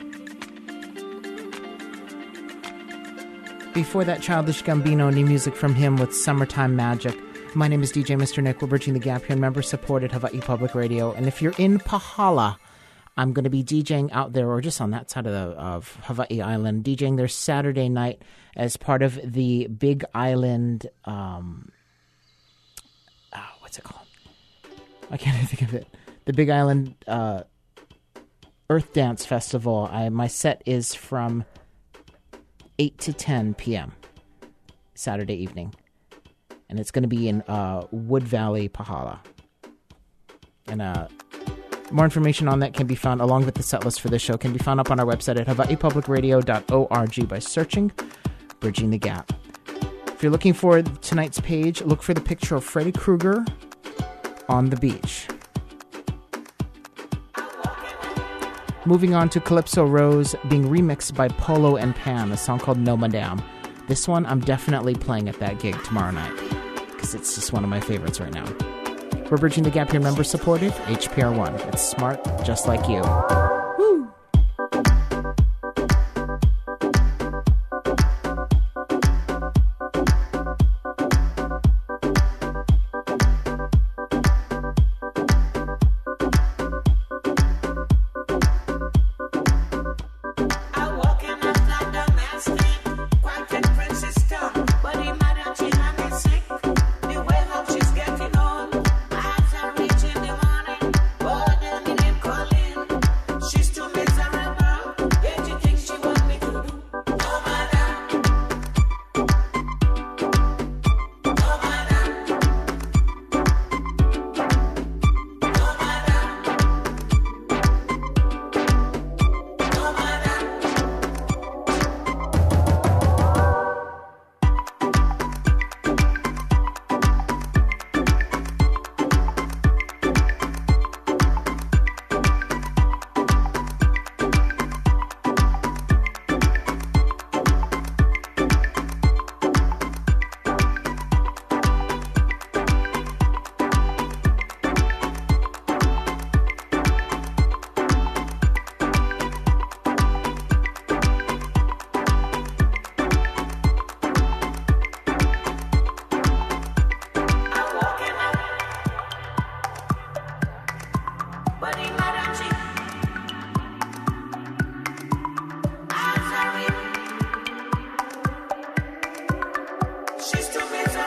Before that, Childish Gambino, new music from him with Summertime Magic. My name is DJ Mr. Nick. We're bridging the gap here in member-supported Hawaii Public Radio. And if you're in Pahala, I'm going to be DJing out there, or just on that side of Hawaii Island, DJing there Saturday night as part of the Big Island, what's it called? I can't even think of it. The Big Island Earth Dance Festival. My set is from 8 to 10 p.m. Saturday evening. And it's going to be in Wood Valley, Pahala. And more information on that can be found, along with the set list for this show, can be found up on our website at hawaiipublicradio.org by searching Bridging the Gap. If you're looking for tonight's page, look for the picture of Freddy Krueger on the beach. Moving on to Calypso Rose being remixed by Polo and Pan, a song called No Madame. This one I'm definitely playing at that gig tomorrow night because it's just one of my favorites right now. We're Bridging the Gap here, member supported, HPR1. It's smart, just like you. Woo! She's she's too busy.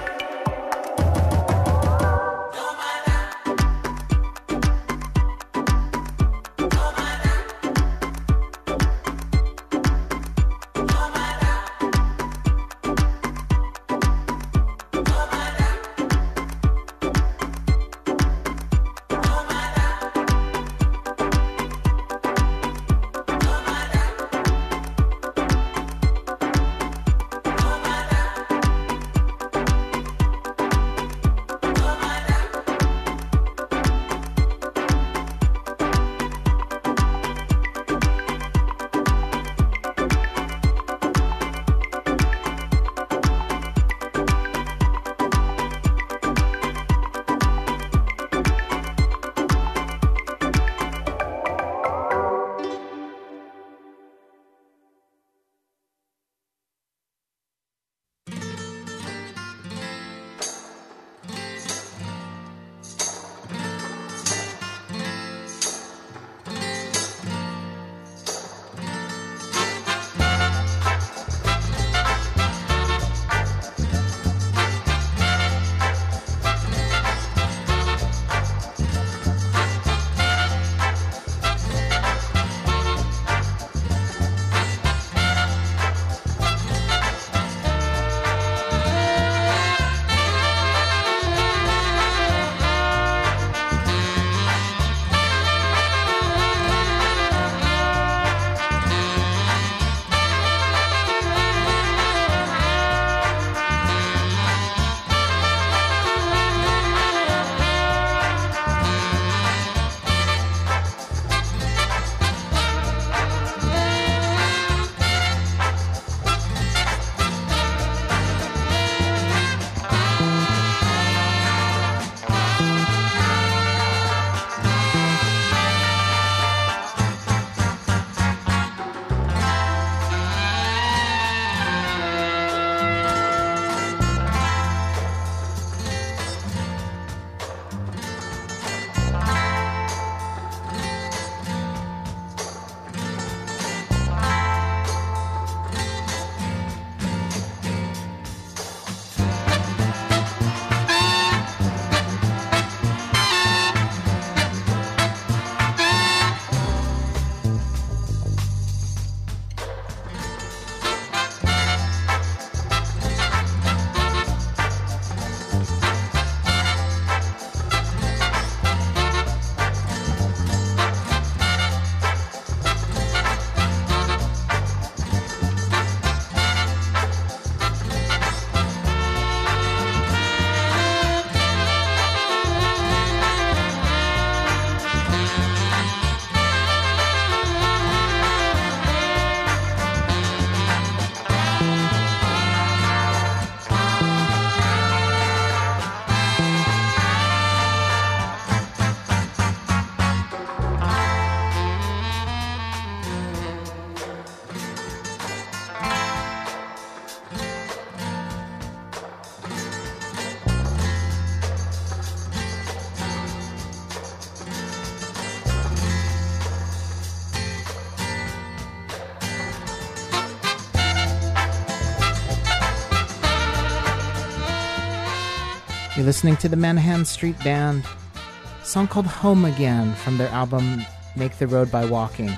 You're listening to the Manahan Street Band, a song called Home Again from their album Make the Road by Walking.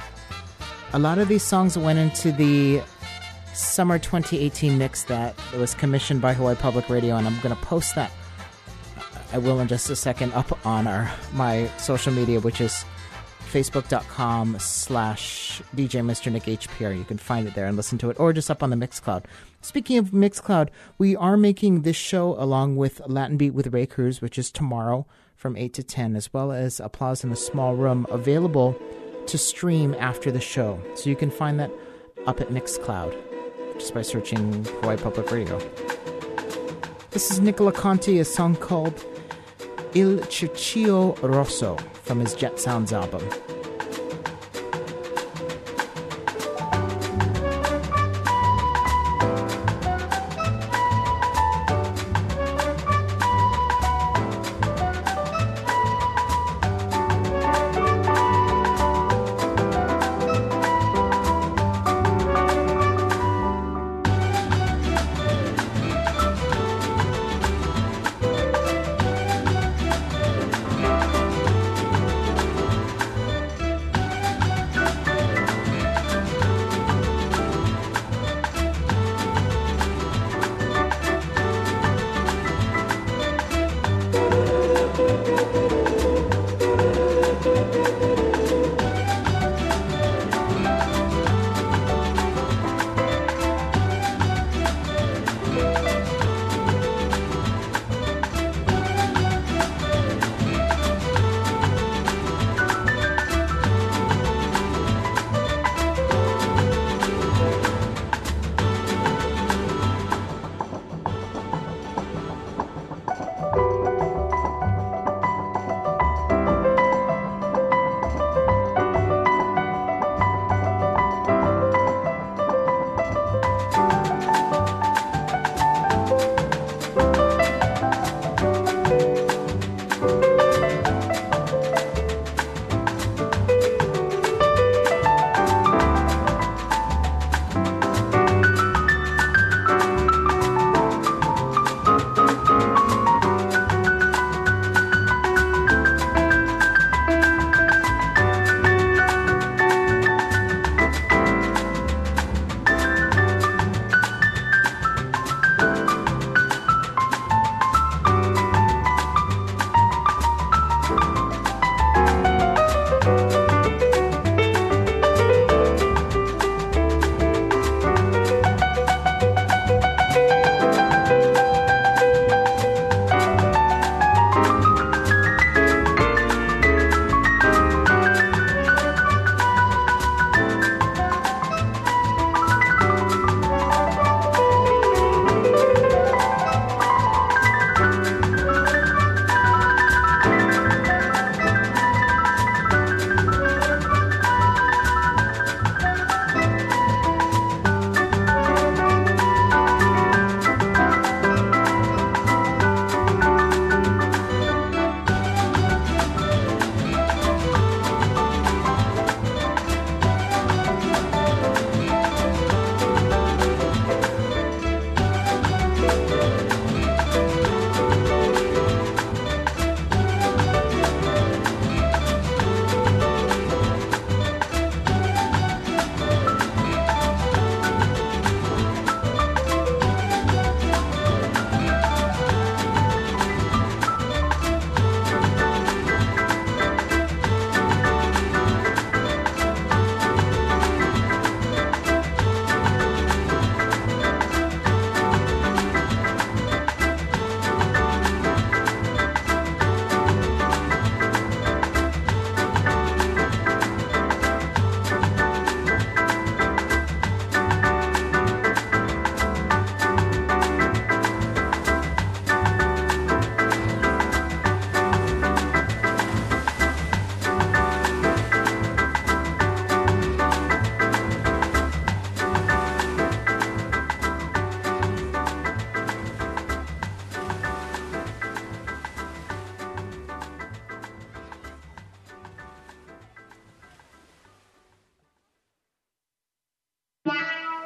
A lot of these songs went into the summer 2018 mix that was commissioned by Hawaii Public Radio, and I'm going to post that, I will in just a second, up on my social media, which is facebook.com/DJ Mr. Nick HPR. You can find it there and listen to it, or just up on the Mixcloud. Speaking of Mixcloud, we are making this show along with Latin Beat with Ray Cruz, which is tomorrow from 8 to 10, as well as Applause in a Small Room, available to stream after the show. So you can find that up at Mixcloud just by searching Hawaii Public Radio. This is Nicola Conti, a song called Il Ciccio Rosso from his Jet Sounds album.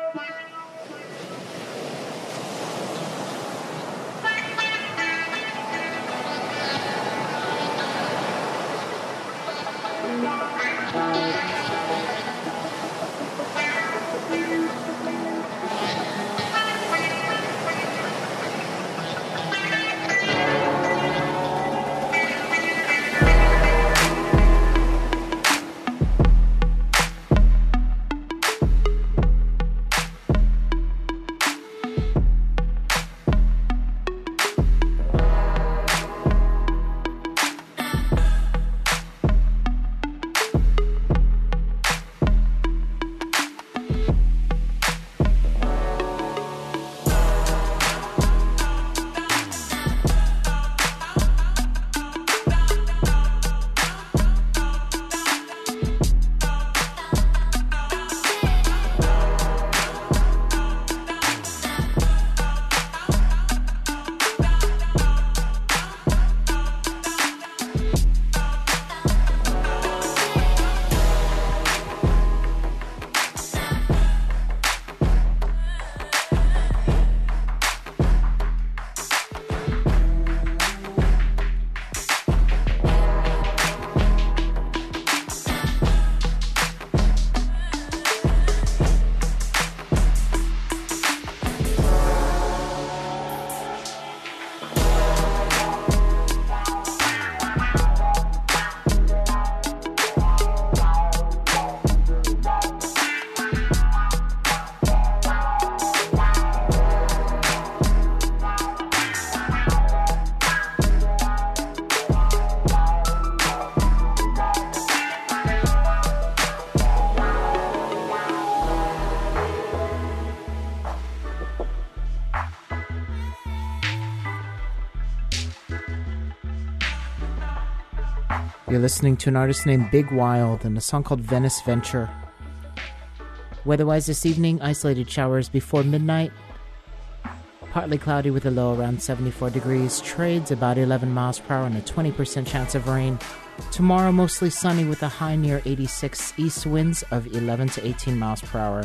You're listening to an artist named Big Wild and a song called Venice Venture. Weather-wise this evening, isolated showers before midnight. Partly cloudy with a low around 74 degrees. Trades about 11 miles per hour and a 20% chance of rain. Tomorrow, mostly sunny with a high near 86. East winds of 11 to 18 miles per hour.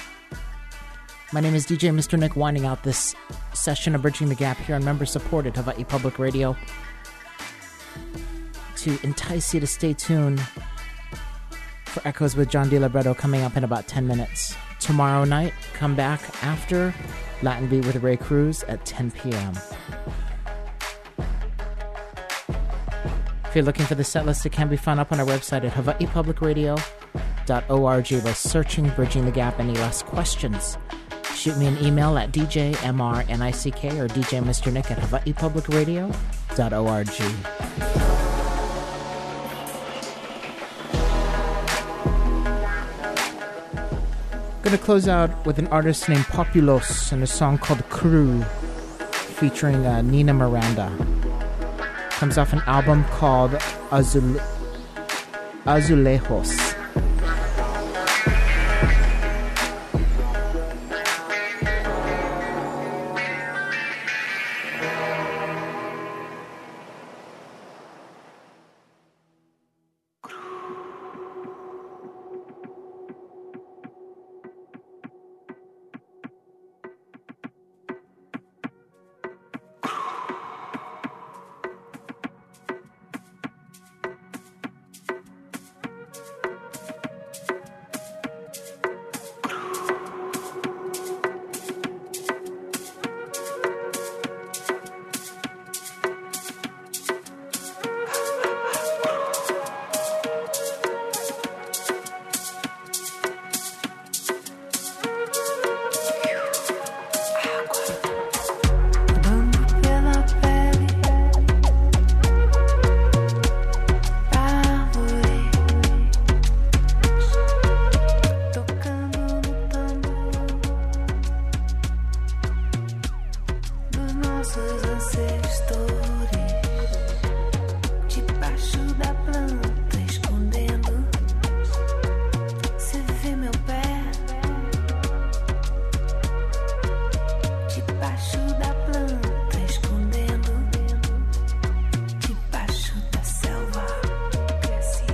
My name is DJ Mr. Nick, winding out this session of Bridging the Gap here on member-supported Hawaii Public Radio. To entice you to stay tuned for Echoes with John DiLibretto coming up in about 10 minutes. Tomorrow night, come back after Latin Beat with Ray Cruz at 10 p.m. If you're looking for the set list, it can be found up on our website at hawaiipublicradio.org by searching Bridging the Gap. Any last questions? Shoot me an email at djmrnick or djmrnick at hawaiipublicradio.org. I'm going to close out with an artist named Populos and a song called Crew featuring Nina Miranda. Comes off an album called Azulejos.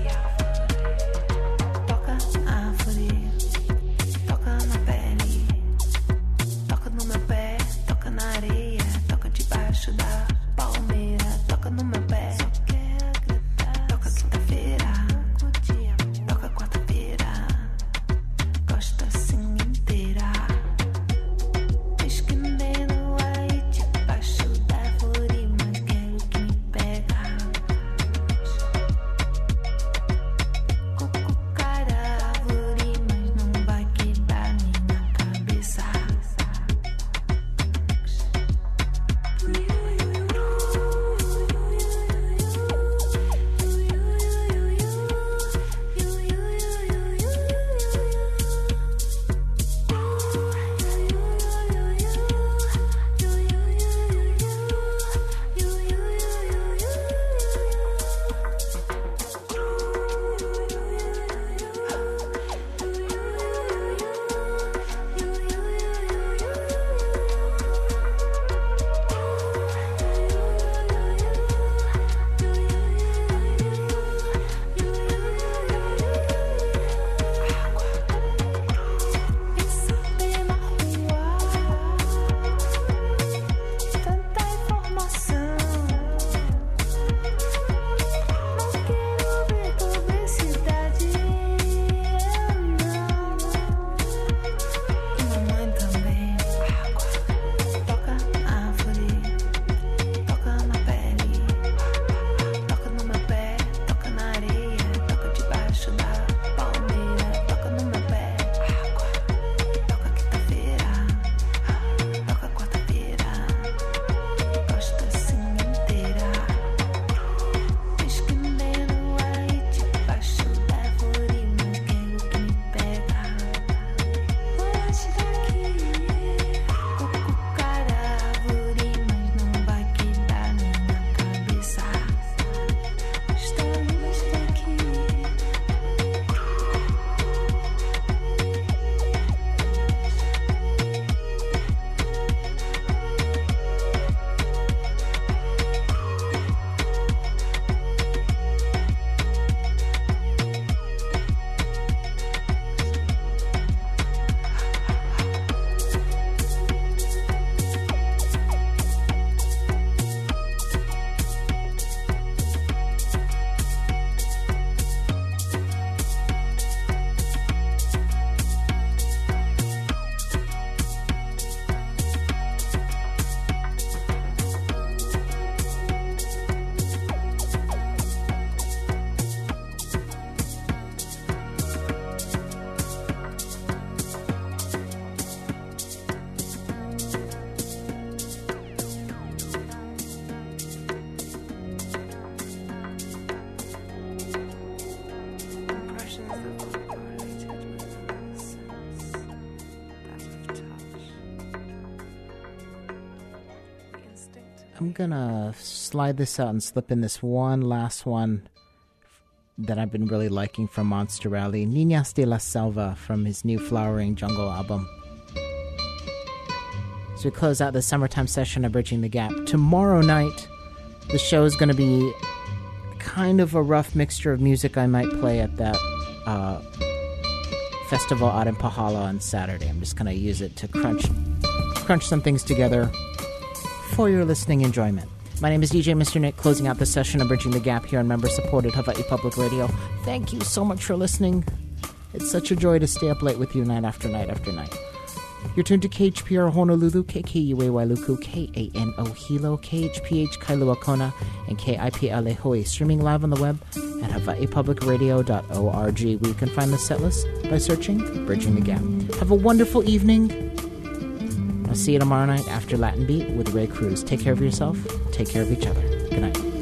Toca na pele, debaixo da palmeira. Toca no meu pé. Toca quinta-feira. Toca quarta-feira. Gosto assim inteira. Escondendo aí debaixo da árvore, mas quero que me pega. Cucucara árvore, mas não vai quebrar minha cabeça. Tanta informação, não quero ver publicidade, não. E mamãe também. Toca na árvore, toca na pele, toca no meu pé, toca na areia, toca debaixo da palmeira, toca no meu pé, toca quinta-feira, toca quarta-feira. Gosto assim inteira. Escondendo aí debaixo da árvore, mas quero que me pega. Longe daqui, cucucara árvore, mas não vai quebrar minha cabeça. Estou longe daqui. I'm gonna slide this out and slip in this one last one that I've been really liking from Monster Rally, Niñas de la Selva from his new Flowering Jungle album. So we close out the summertime session of Bridging the Gap. Tomorrow night, the show is going to be kind of a rough mixture of music I might play at that festival out in Pahala on Saturday. I'm just going to use it to crunch some things together for your listening enjoyment. My name is DJ Mr. Nick, closing out the session of Bridging the Gap here on member-supported Hawaii Public Radio. Thank you so much for listening. It's such a joy to stay up late with you night after night after night. You're tuned to KHPR Honolulu, KKUA Wailuku, KANO Hilo, KHPH Kailua Kona, and KIPLA Hawaii, streaming live on the web at hawaiipublicradio.org, where you can find the setlist by searching Bridging the Gap. Have a wonderful evening. I'll see you tomorrow night after Latin Beat with Ray Cruz. Take care of yourself. Take care of each other. Good night.